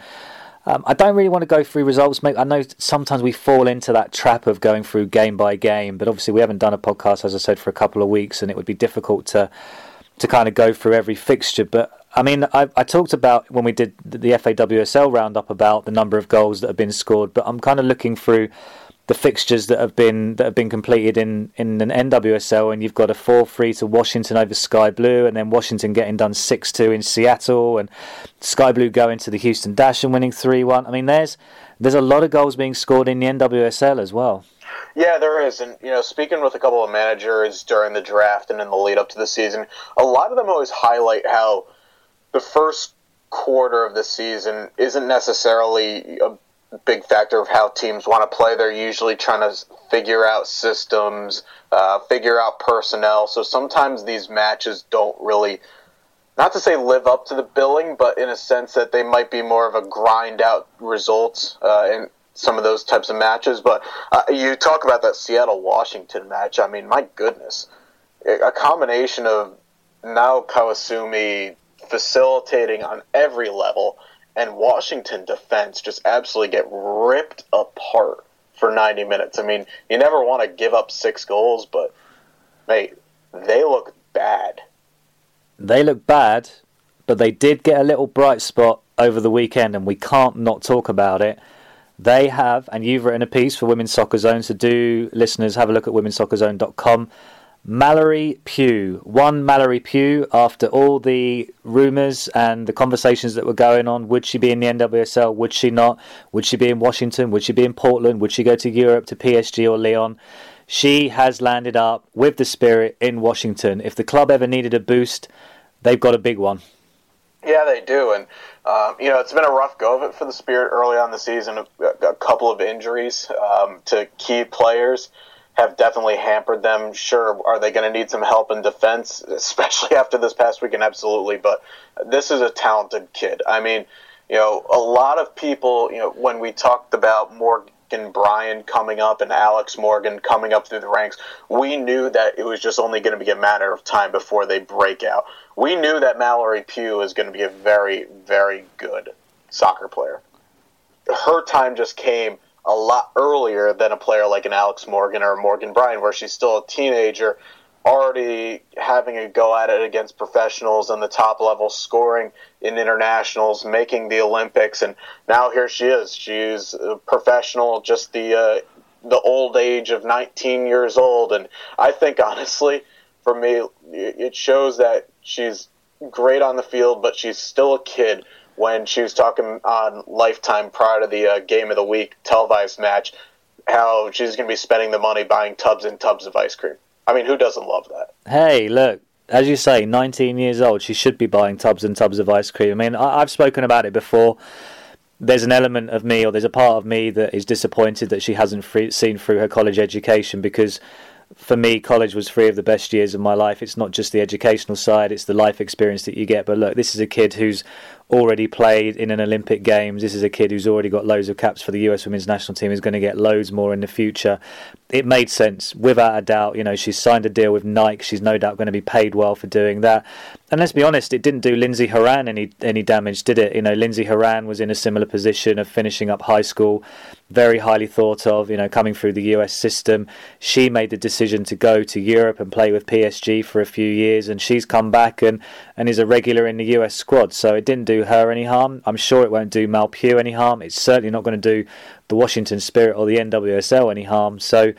I don't really want to go through results, mate. I know sometimes we fall into that trap of going through game by game, but obviously we haven't done a podcast, as I said, for a couple of weeks, and it would be difficult to kind of go through every fixture. But I mean, I talked about when we did the FAWSL roundup about the number of goals that have been scored, but I'm kind of looking through the fixtures that have been completed in an NWSL, and you've got a 4-3 to Washington over Sky Blue, and then Washington getting done 6-2 in Seattle, and Sky Blue going to the Houston Dash and winning 3-1. I mean, there's a lot of goals being scored in the NWSL as well. Yeah, there is. And, speaking with a couple of managers during the draft and in the lead up to the season, a lot of them always highlight how the first quarter of the season isn't necessarily a big factor of how teams want to play. They're usually trying to figure out systems, figure out personnel. So sometimes these matches don't really, not to say live up to the billing, but in a sense that they might be more of a grind out results in some of those types of matches. But you talk about that Seattle-Washington match. I mean, my goodness. A combination of Nao Kawasumi facilitating on every level and Washington defense just absolutely get ripped apart for 90 minutes. I mean, you never want to give up 6 goals, but, mate, they look bad. They look bad, but they did get a little bright spot over the weekend, and we can't not talk about it. They have, and you've written a piece for Women's Soccer Zone, so do, listeners, have a look at womensoccerzone.com. Mallory Pugh. One Mallory Pugh, after all the rumours and the conversations that were going on, would she be in the NWSL? Would she not? Would she be in Washington? Would she be in Portland? Would she go to Europe, to PSG or Lyon? She has landed up with the Spirit in Washington. If the club ever needed a boost, they've got a big one. Yeah, they do. And, it's been a rough go of it for the Spirit early on the season. A couple of injuries to key players. have definitely hampered them. Sure, are they going to need some help in defense, especially after this past weekend? Absolutely, but this is a talented kid. I mean, a lot of people, when we talked about Morgan Brian coming up and Alex Morgan coming up through the ranks, we knew that it was just only going to be a matter of time before they break out. We knew that Mallory Pugh is going to be a very, very good soccer player. Her time just came a lot earlier than a player like an Alex Morgan or Morgan Brian, where she's still a teenager, already having a go at it against professionals on the top level, scoring in internationals, making the Olympics, and now here she is. She's a professional, just the old age of 19 years old, and I think, honestly, for me, it shows that she's great on the field, but she's still a kid. When she was talking on Lifetime prior to the Game of the Week televised match, how she's going to be spending the money buying tubs and tubs of ice cream. I mean, who doesn't love that? Hey, look, as you say, 19 years old, she should be buying tubs and tubs of ice cream. I mean, I've spoken about it before. There's an element of me, or there's a part of me that is disappointed that she hasn't seen through her college education, because for me, college was 3 of the best years of my life. It's not just the educational side, it's the life experience that you get. But look, this is a kid who's already played in an Olympic Games. This is a kid who's already got loads of caps for the US Women's National Team, is going to get loads more in the future. It made sense, without a doubt. She's signed a deal with Nike. She's no doubt going to be paid well for doing that. And let's be honest, it didn't do Lindsay Horan any damage, did it? Lindsay Horan was in a similar position of finishing up high school, very highly thought of, coming through the US system. She made the decision to go to Europe and play with PSG for a few years, and she's come back and is a regular in the US squad. So it didn't do her any harm. I'm sure it won't do Mal Pugh any harm. It's certainly not going to do the Washington Spirit or the NWSL any harm. So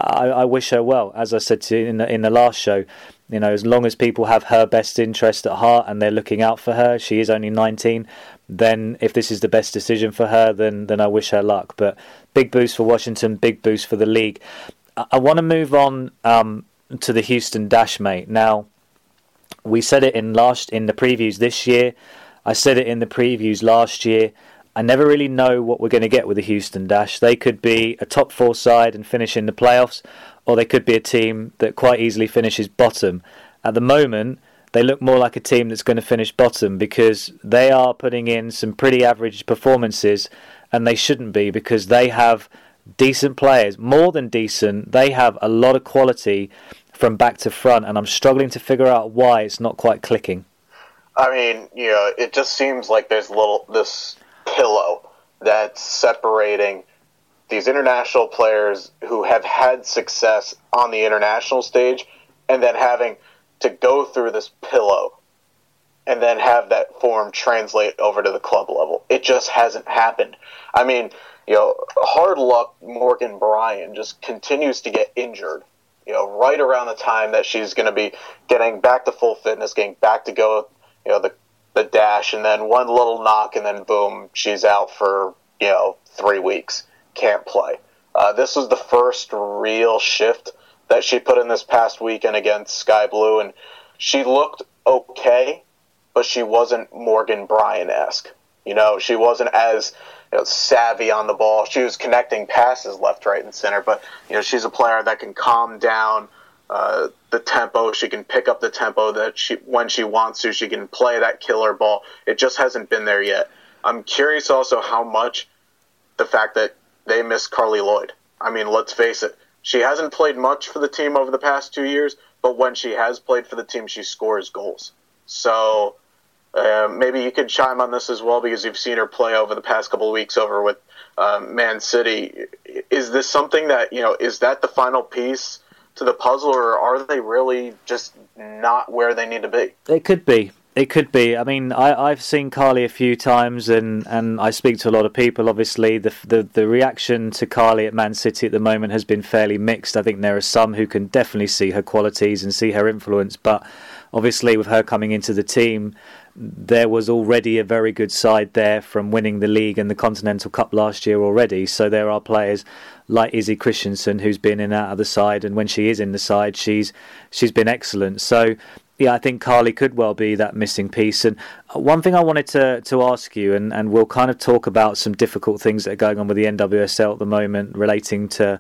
I wish her well. As I said to you in the last show, as long as people have her best interest at heart and they're looking out for her, she is only 19, then if this is the best decision for her, then I wish her luck. But big boost for Washington, big boost for the league. I want to move on to the Houston Dash, mate. Now, we said it in the previews this year. I said it in the previews last year. I never really know what we're going to get with the Houston Dash. They could be a top 4 side and finish in the playoffs, or they could be a team that quite easily finishes bottom. At the moment, they look more like a team that's going to finish bottom, because they are putting in some pretty average performances, and they shouldn't be, because they have decent players, more than decent. They have a lot of quality from back to front, and I'm struggling to figure out why it's not quite clicking. I mean, it just seems like there's this pillow that's separating these international players who have had success on the international stage, and then having to go through this pillow and then have that form translate over to the club level. It just hasn't happened. I mean, hard luck, Morgan Brian just continues to get injured, right around the time that she's going to be getting back to full fitness, getting back to go, the dash, and then one little knock, and then boom, she's out for 3 weeks, can't play. This was the first real shift that she put in this past weekend against Sky Blue, and she looked okay, but she wasn't Morgan Brian-esque. She wasn't as savvy on the ball. She was connecting passes left, right, and center, but she's a player that can calm down the tempo. She can pick up the tempo when she wants to. She can play that killer ball. It just hasn't been there yet. I'm curious also how much the fact that they miss Carly Lloyd. I mean, let's face it. She hasn't played much for the team over the past 2 years, but when she has played for the team, she scores goals. So maybe you could chime on this as well, because you've seen her play over the past couple of weeks over with Man City. Is this something that, is that the final piece to the puzzle, or are they really just not where they need to be? It could be. It could be. I mean, I've seen Carly a few times, and I speak to a lot of people. Obviously, the reaction to Carly at Man City at the moment has been fairly mixed. I think there are some who can definitely see her qualities and see her influence, but obviously with her coming into the team, there was already a very good side there from winning the league and the Continental Cup last year already. So there are players like Izzy Christensen who's been in and out of the side, and when she is in the side, she's been excellent. So yeah, I think Carly could well be that missing piece. And one thing I wanted to ask you, and we'll kind of talk about some difficult things that are going on with the NWSL at the moment relating to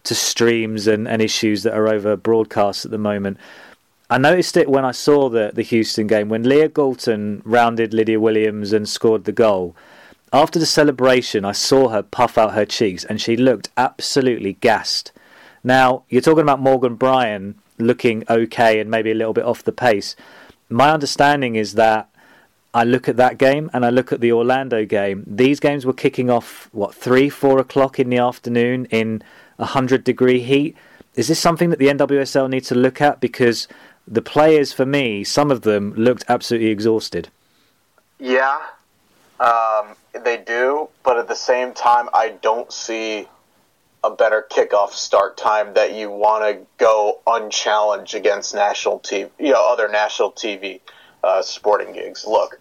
to streams and issues that are over broadcasts at the moment. I noticed it when I saw the Houston game, when Leah Galton rounded Lydia Williams and scored the goal. After the celebration, I saw her puff out her cheeks and she looked absolutely gassed. Now, you're talking about Morgan Bryan looking okay and maybe a little bit off the pace. My understanding is that I look at that game and I look at the Orlando game. These games were kicking off, 3-4 o'clock in the afternoon in 100-degree heat. Is this something that the NWSL needs to look at? Because the players, for me, some of them looked absolutely exhausted. Yeah, they do, but at the same time, I don't see a better kickoff start time that you want to go unchallenged against national TV, other national TV sporting gigs. Look,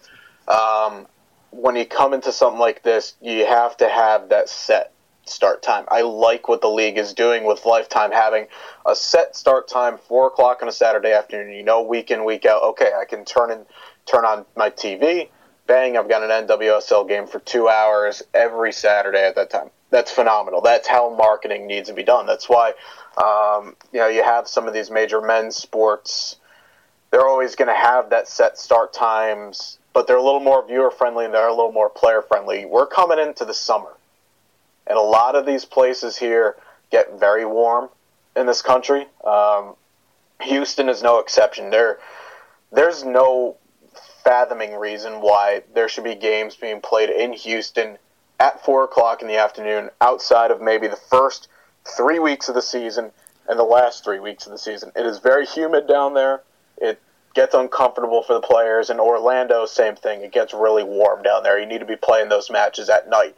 when you come into something like this, you have to have that set start time. I like what the league is doing with Lifetime, having a set start time, 4 o'clock on a Saturday afternoon. Week in, week out. Okay, I can turn on my TV. Bang! I've got an NWSL game for 2 hours every Saturday at that time. That's phenomenal. That's how marketing needs to be done. That's why, you have some of these major men's sports. They're always going to have that set start times, but they're a little more viewer-friendly and they're a little more player-friendly. We're coming into the summer, and a lot of these places here get very warm in this country. Houston is no exception. There's no fathoming reason why there should be games being played in Houston at 4 o'clock in the afternoon outside of maybe the first 3 weeks of the season and the last 3 weeks of the season. It is very humid down there. It gets uncomfortable for the players. In Orlando, same thing. It gets really warm down there. You need to be playing those matches at night.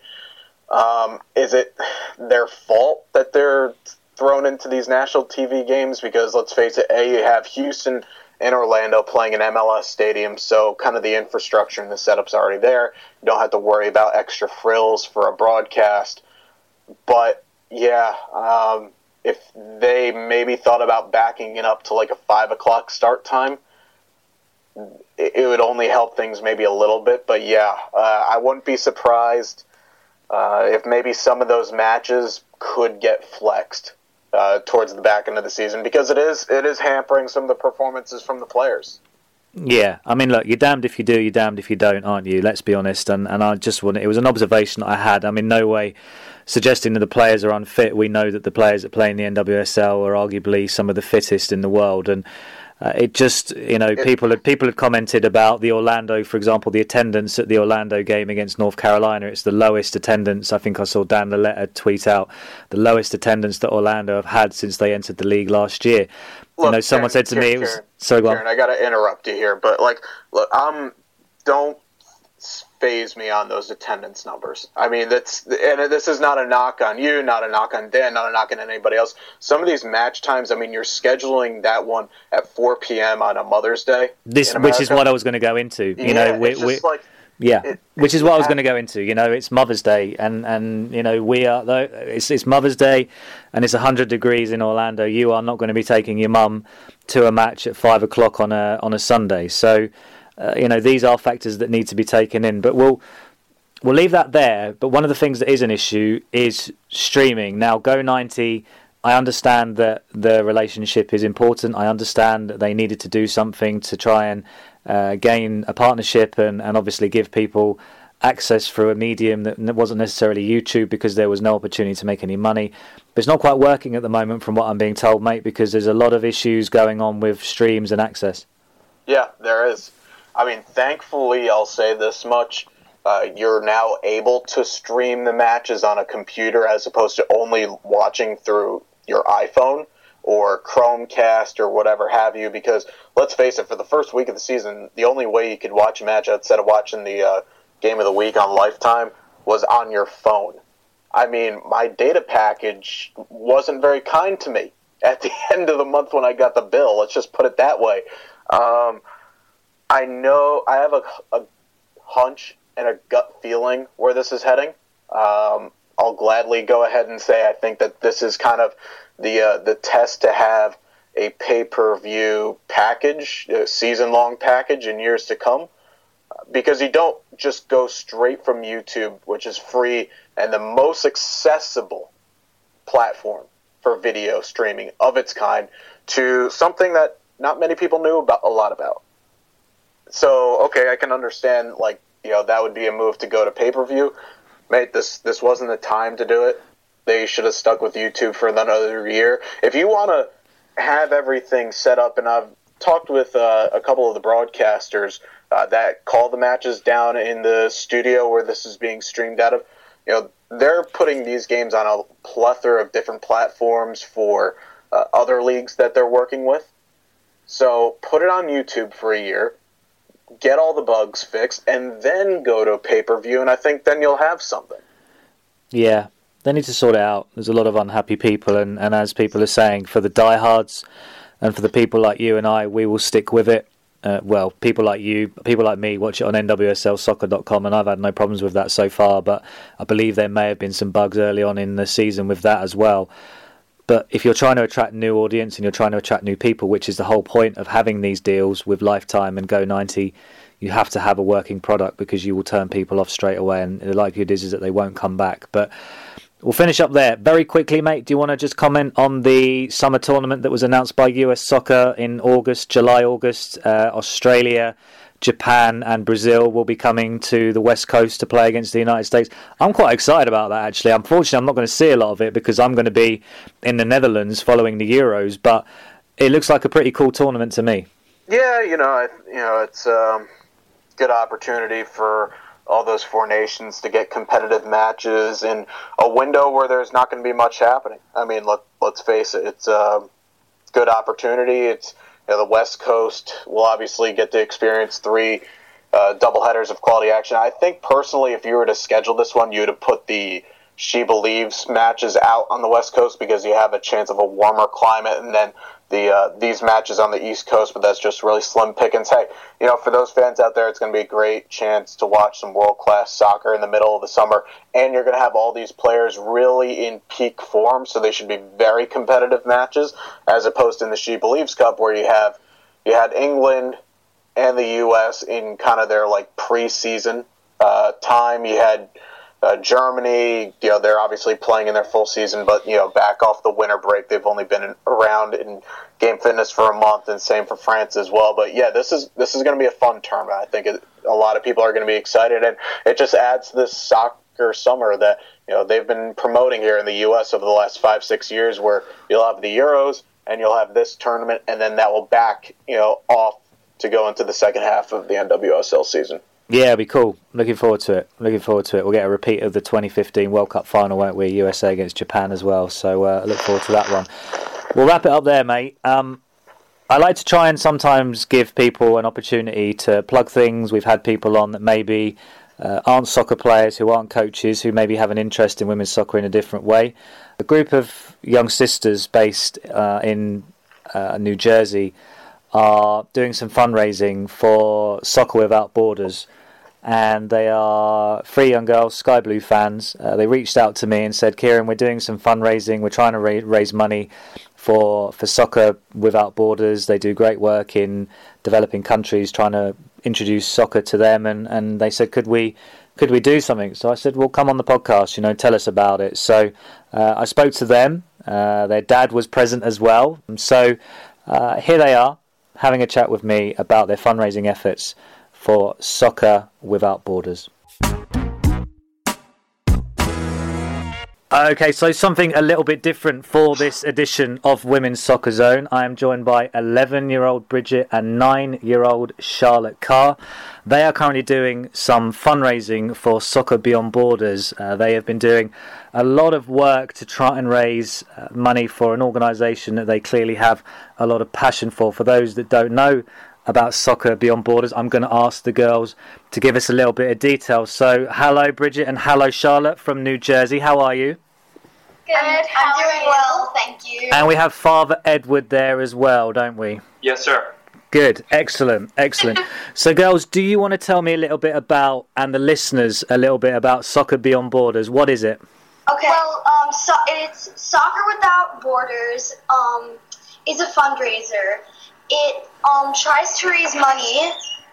Is it their fault that they're thrown into these national TV games? Because let's face it, you have Houston and Orlando playing in MLS stadiums, so kind of the infrastructure and the setup's already there. You don't have to worry about extra frills for a broadcast. But, if they maybe thought about backing it up to like a 5 o'clock start time, it would only help things maybe a little bit. But, I wouldn't be surprised if maybe some of those matches could get flexed towards the back end of the season, because it is hampering some of the performances from the players. Yeah, I mean, look, you're damned if you do, you're damned if you don't, aren't you? Let's be honest. And I just it was an observation that I had. I mean, no way suggesting that the players are unfit. We know that the players that play in the NWSL are arguably some of the fittest in the world, and it just, people had commented about the Orlando, for example, the attendance at the Orlando game against North Carolina. It's the lowest attendance. I think I saw Dan Lalletta tweet out the lowest attendance that Orlando have had since they entered the league last year. Look, someone said to me, it was so. Karen, I got to interrupt you here, but don't phase me on those attendance numbers. I mean, this is not a knock on you, not a knock on Dan, not a knock on anybody else. Some of these match times, I mean, you're scheduling that one at 4 p.m. on a Mother's Day. Which is what I was going to go into. Which is what I was going to go into. It's Mother's Day, and we are. It's Mother's Day, and it's 100 degrees in Orlando. You are not going to be taking your mum to a match at 5 o'clock on a Sunday. So, these are factors that need to be taken in. But we'll leave that there. But one of the things that is an issue is streaming. Now, Go90. I understand that the relationship is important. I understand that they needed to do something to try and gain a partnership and obviously give people access through a medium that wasn't necessarily YouTube, because there was no opportunity to make any money. But it's not quite working at the moment from what I'm being told, mate, because there's a lot of issues going on with streams and access. Yeah, there is. I mean, thankfully, I'll say this much. You're now able to stream the matches on a computer as opposed to only watching through your iPhone or Chromecast or whatever have you, because let's face it, for the first week of the season, the only way you could watch a match outside of watching the Game of the Week on Lifetime was on your phone. I mean, my data package wasn't very kind to me at the end of the month when I got the bill. Let's just put it that way. I know I have a hunch and a gut feeling where this is heading. I'll gladly go ahead and say I think that this is kind of the test to have a pay-per-view package, a season-long package in years to come, because you don't just go straight from YouTube, which is free and the most accessible platform for video streaming of its kind to something that not many people knew a lot about. So, okay, I can understand, like, that would be a move to go to pay-per-view. Mate, this wasn't the time to do it. They should have stuck with YouTube for another year. If you want to have everything set up, and I've talked with a couple of the broadcasters that call the matches down in the studio where this is being streamed out of, they're putting these games on a plethora of different platforms for other leagues that they're working with. So put it on YouTube for a year, get all the bugs fixed, and then go to a pay-per-view, and I think then you'll have something. Yeah, they need to sort it out. There's a lot of unhappy people, and as people are saying, for the diehards and for the people like you and I, we will stick with it. People like you, people like me, watch it on nwslsoccer.com, and I've had no problems with that so far, but I believe there may have been some bugs early on in the season with that as well. But if you're trying to attract new audience and you're trying to attract new people, which is the whole point of having these deals with Lifetime and Go90, you have to have a working product, because you will turn people off straight away, and the likelihood is that they won't come back. But we'll finish up there. Very quickly, mate, do you want to just comment on the summer tournament that was announced by US Soccer in July, August? Australia, Japan and Brazil will be coming to the West Coast to play against the United States. I'm quite excited about that, actually. Unfortunately, I'm not going to see a lot of it because I'm going to be in the Netherlands following the Euros, but it looks like a pretty cool tournament to me. Yeah, it's a good opportunity for all those four nations to get competitive matches in a window where there's not going to be much happening. I mean, let's face it, it's a good opportunity. It's the West Coast will obviously get to experience 3 doubleheaders of quality action. I think personally, if you were to schedule this one, you would have put the She Believes matches out on the West Coast because you have a chance of a warmer climate, and then these matches on the East Coast, but that's just really slim pickings. Hey, for those fans out there, it's going to be a great chance to watch some world-class soccer in the middle of the summer, and you're going to have all these players really in peak form, so they should be very competitive matches, as opposed to in the She Believes Cup, where you had England and the U.S. in kind of their pre-season time. You had Germany, they're obviously playing in their full season, but back off the winter break, they've only been around in game fitness for a month, and same for France as well. But yeah, this is going to be a fun tournament. I think a lot of people are going to be excited, and it just adds to this soccer summer that they've been promoting here in the U.S. over the last 5-6 years, where you'll have the Euros and you'll have this tournament, and then that will back off to go into the second half of the NWSL season. Yeah, it'll be cool. Looking forward to it. We'll get a repeat of the 2015 World Cup final, won't we? USA against Japan as well. So I look forward to that one. We'll wrap it up there, mate. I like to try and sometimes give people an opportunity to plug things. We've had people on that maybe aren't soccer players, who aren't coaches, who maybe have an interest in women's soccer in a different way. A group of young sisters based in New Jersey are doing some fundraising for Soccer Without Borders, and they are 3 young girls, Sky Blue fans. They reached out to me and said, Kieran, we're doing some fundraising, we're trying to raise money for Soccer Without Borders. They do great work in developing countries, trying to introduce soccer to them, and they said, could we do something? So I said, well, come on the podcast, tell us about it. So I spoke to them. Their dad was present as well. So here they are, having a chat with me about their fundraising efforts for Soccer Without Borders. Okay, so something a little bit different for this edition of Women's Soccer Zone. I am joined by 11-year-old Bridget and 9-year-old Charlotte Carr. They are currently doing some fundraising for Soccer Beyond Borders. They have been doing a lot of work to try and raise money for an organisation that they clearly have a lot of passion for. For those that don't know about Soccer Beyond Borders, I'm going to ask the girls to give us a little bit of detail. So, hello Bridget and hello Charlotte from New Jersey. How are you? Good. I'm doing well, thank you. And we have Father Edward there as well, don't we? Yes, sir. Good. Excellent. So, girls, do you want to tell me a little bit about, and the listeners a little bit about Soccer Beyond Borders? What is it? Okay. Well, it's Soccer Without Borders is a fundraiser. It tries to raise money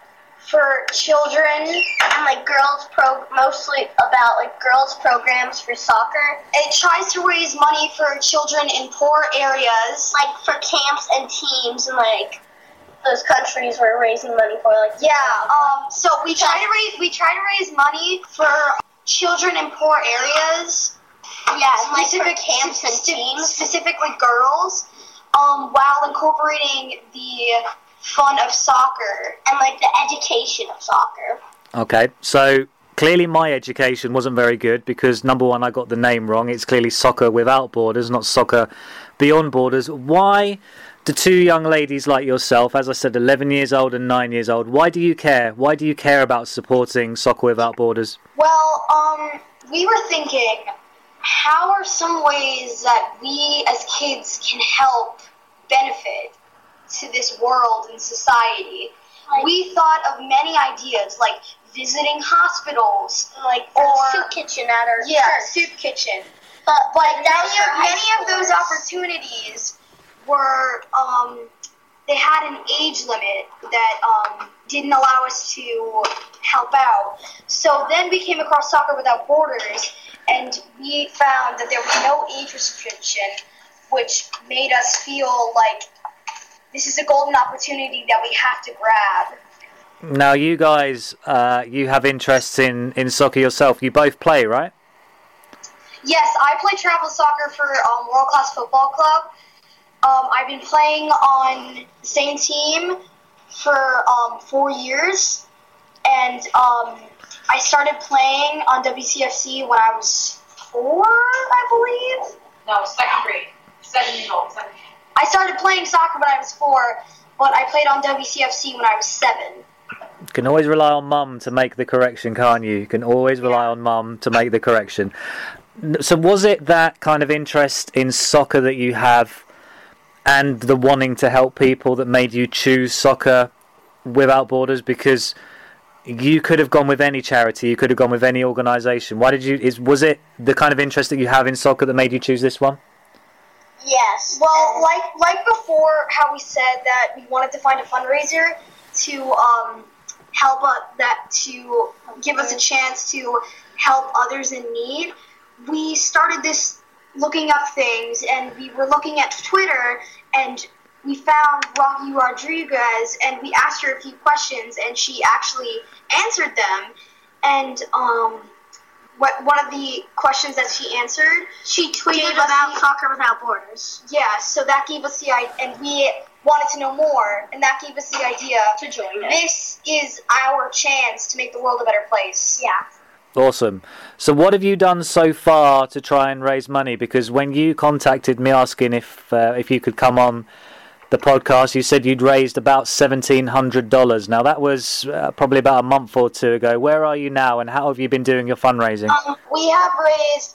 for children and like mostly about like girls programs for soccer. It tries to raise money for children in poor areas, like for camps and teams and like those countries we're raising money for. Like so we try to raise money for children in poor areas. Yeah, specific camps and teams, specifically girls, while incorporating the fun of soccer and like the education of soccer. Okay, so clearly my education wasn't very good because number one, I got the name wrong. It's clearly Soccer Without Borders, not Soccer Beyond Borders. Why do two young ladies like yourself, as I said, 11 years old and 9 years old, why do you care? Why do you care about supporting Soccer Without Borders? Well, we were thinking, how are some ways that we as kids can help benefit to this world and society? We thought of many ideas, like visiting hospitals, like or soup kitchen at our church. Soup kitchen. But many of those opportunities were they had an age limit that didn't allow us to help out. So then we came across Soccer Without Borders, and we found that there was no age restriction, which made us feel like this is a golden opportunity that we have to grab. Now, you guys, you have interests in soccer yourself. You both play, right? Yes, I play travel soccer for World Class Football Club. I've been playing on the same team for 4 years, and I started playing on WCFC when I was 4, I believe. No, second grade. 7 years old. I started playing soccer when I was 4, but I played on WCFC when I was 7. You can always rely on mum to make the correction, can't you? You can always rely on mum to make the correction. So was it that kind of interest in soccer that you have and the wanting to help people that made you choose Soccer Without Borders? Because you could have gone with any charity, you could have gone with any organisation. Was it the kind of interest that you have in soccer that made you choose this one? Yes. Well, like before, how we said that we wanted to find a fundraiser to help to give us a chance to help others in need. We started this looking up things, and we were looking at Twitter, and we found Rocky Rodriguez, and we asked her a few questions, and she actually answered them. And one of the questions that she answered, she tweeted about Soccer Without Borders. Yeah, so that gave us the idea, and we wanted to know more, and that gave us the idea to join. This is our chance to make the world a better place. Yeah. Awesome. So what have you done so far to try and raise money? Because when you contacted me asking if you could come on the podcast, you said you'd raised about $1,700. Now that was probably about a month or two ago. Where are you now, and how have you been doing your fundraising? We have raised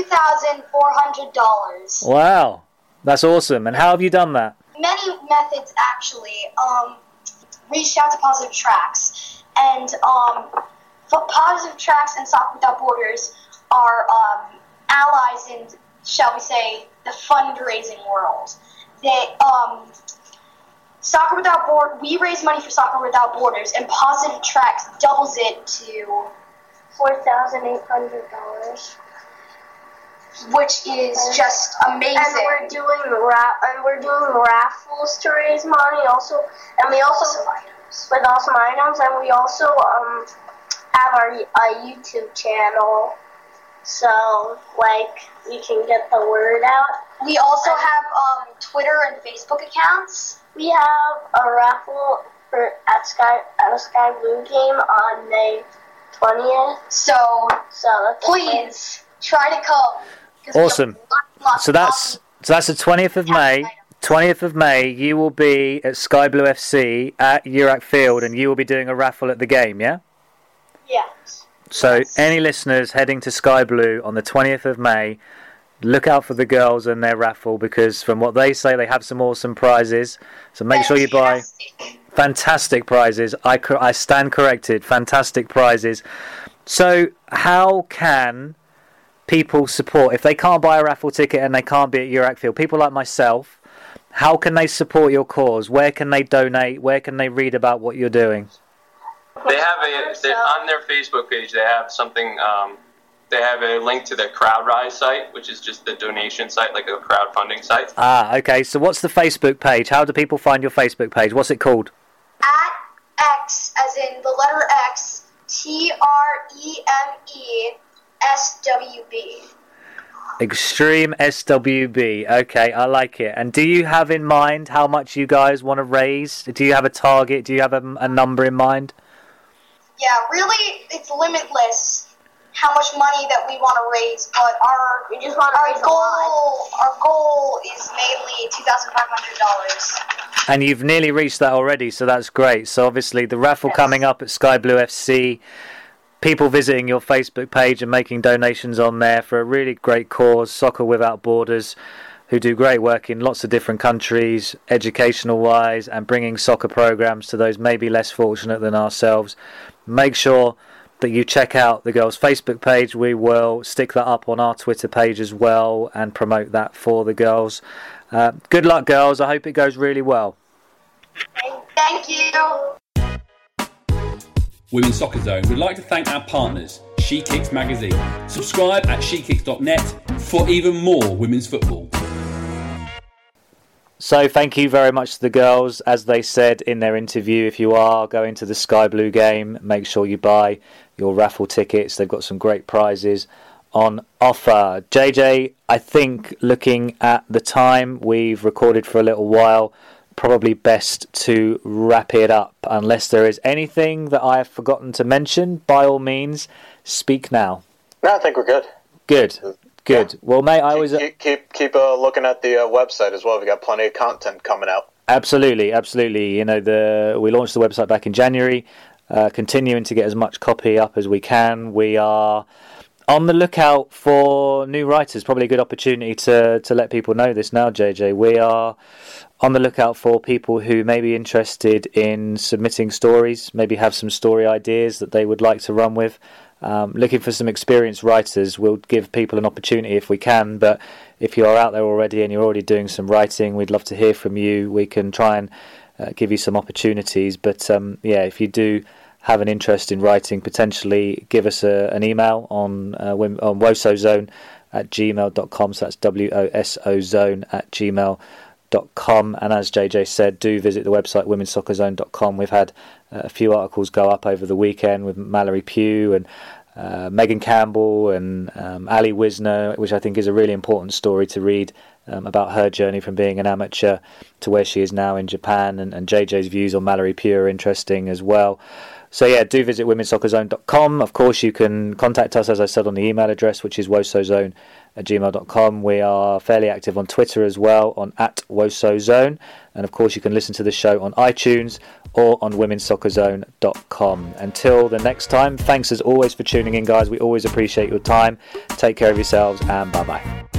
$2,400. Wow, that's awesome. And how have you done that? Many methods, actually. Reached out to Positive Tracks, and Positive Tracks and Soccer Without Borders are allies in, shall we say, the fundraising world. We raise money for Soccer Without Borders, and Positive Tracks doubles it to $4,800, which is just amazing. And we're doing raffles to raise money, also, and we also with awesome items, and we also have our YouTube channel, so we can get the word out. We also have Twitter and Facebook accounts. We have a raffle at a Sky Blue game on May 20th. So please try to come. Awesome. So that's the 20th of May. 20th of May, you will be at Sky Blue FC at Urac Field, and you will be doing a raffle at the game, yeah? Yes. So any listeners heading to Sky Blue on the 20th of May, look out for the girls and their raffle, because from what they say, they have some awesome prizes. So make sure you buy fantastic prizes. I stand corrected. Fantastic prizes. So how can people support, if they can't buy a raffle ticket and they can't be at Urac Field, people like myself, how can they support your cause? Where can they donate? Where can they read about what you're doing? They have on their Facebook page. They have something. They have a link to their CrowdRise site, which is just the donation site, like a crowdfunding site. Okay. So what's the Facebook page? How do people find your Facebook page? What's it called? @X, as in the letter X, TREMESWB. Extreme SWB. Okay, I like it. And do you have in mind how much you guys want to raise? Do you have a target? Do you have a number in mind? Yeah, really, it's limitless how much money that we want to raise, but our goal is mainly $2,500. And you've nearly reached that already, so that's great. So obviously the raffle coming up at Sky Blue FC, people visiting your Facebook page and making donations on there for a really great cause, Soccer Without Borders, who do great work in lots of different countries, educational-wise, and bringing soccer programs to those maybe less fortunate than ourselves. Make sure that you check out the girls' Facebook page. We will stick that up on our Twitter page as well and promote that for the girls. Good luck, girls. I hope it goes really well. Thank you. Women's Soccer Zone would like to thank our partners, She Kicks Magazine. Subscribe at shekicks.net for even more women's football. So thank you very much to the girls. As they said in their interview, if you are going to the Sky Blue game, make sure you buy your raffle tickets. They've got some great prizes on offer. JJ, I think looking at the time, we've recorded for a little while. Probably best to wrap it up. Unless there is anything that I have forgotten to mention, by all means, speak now. No, I think we're good. Good. Yeah. Well, mate, I always keep looking at the website as well. We got plenty of content coming out. Absolutely. You know, we launched the website back in January. Continuing to get as much copy up as we can. We are on the lookout for new writers. Probably a good opportunity to let people know this now, JJ. We are on the lookout for people who may be interested in submitting stories, maybe have some story ideas that they would like to run with. Looking for some experienced writers. We'll give people an opportunity if we can, but if you are out there already and you're already doing some writing, we'd love to hear from you. We can try and give you some opportunities, but if you do have an interest in writing, potentially give us an email on wosozone@gmail.com. So that's wosozone@gmail.com. And as JJ said, do visit the website womensoccerzone.com. We've had a few articles go up over the weekend with Mallory Pugh and Megan Campbell and Ali Wisner, which I think is a really important story to read about her journey from being an amateur to where she is now in Japan, and JJ's views on Mallory Pugh are interesting as well. So yeah, do visit womensoccerzone.com. Of course, you can contact us, as I said, on the email address, which is wosozone@gmail.com. We are fairly active on Twitter as well, on @wosozone. And of course, you can listen to the show on iTunes or on womensoccerzone.com. Until the next time, thanks as always for tuning in, guys. We always appreciate your time. Take care of yourselves, and bye-bye.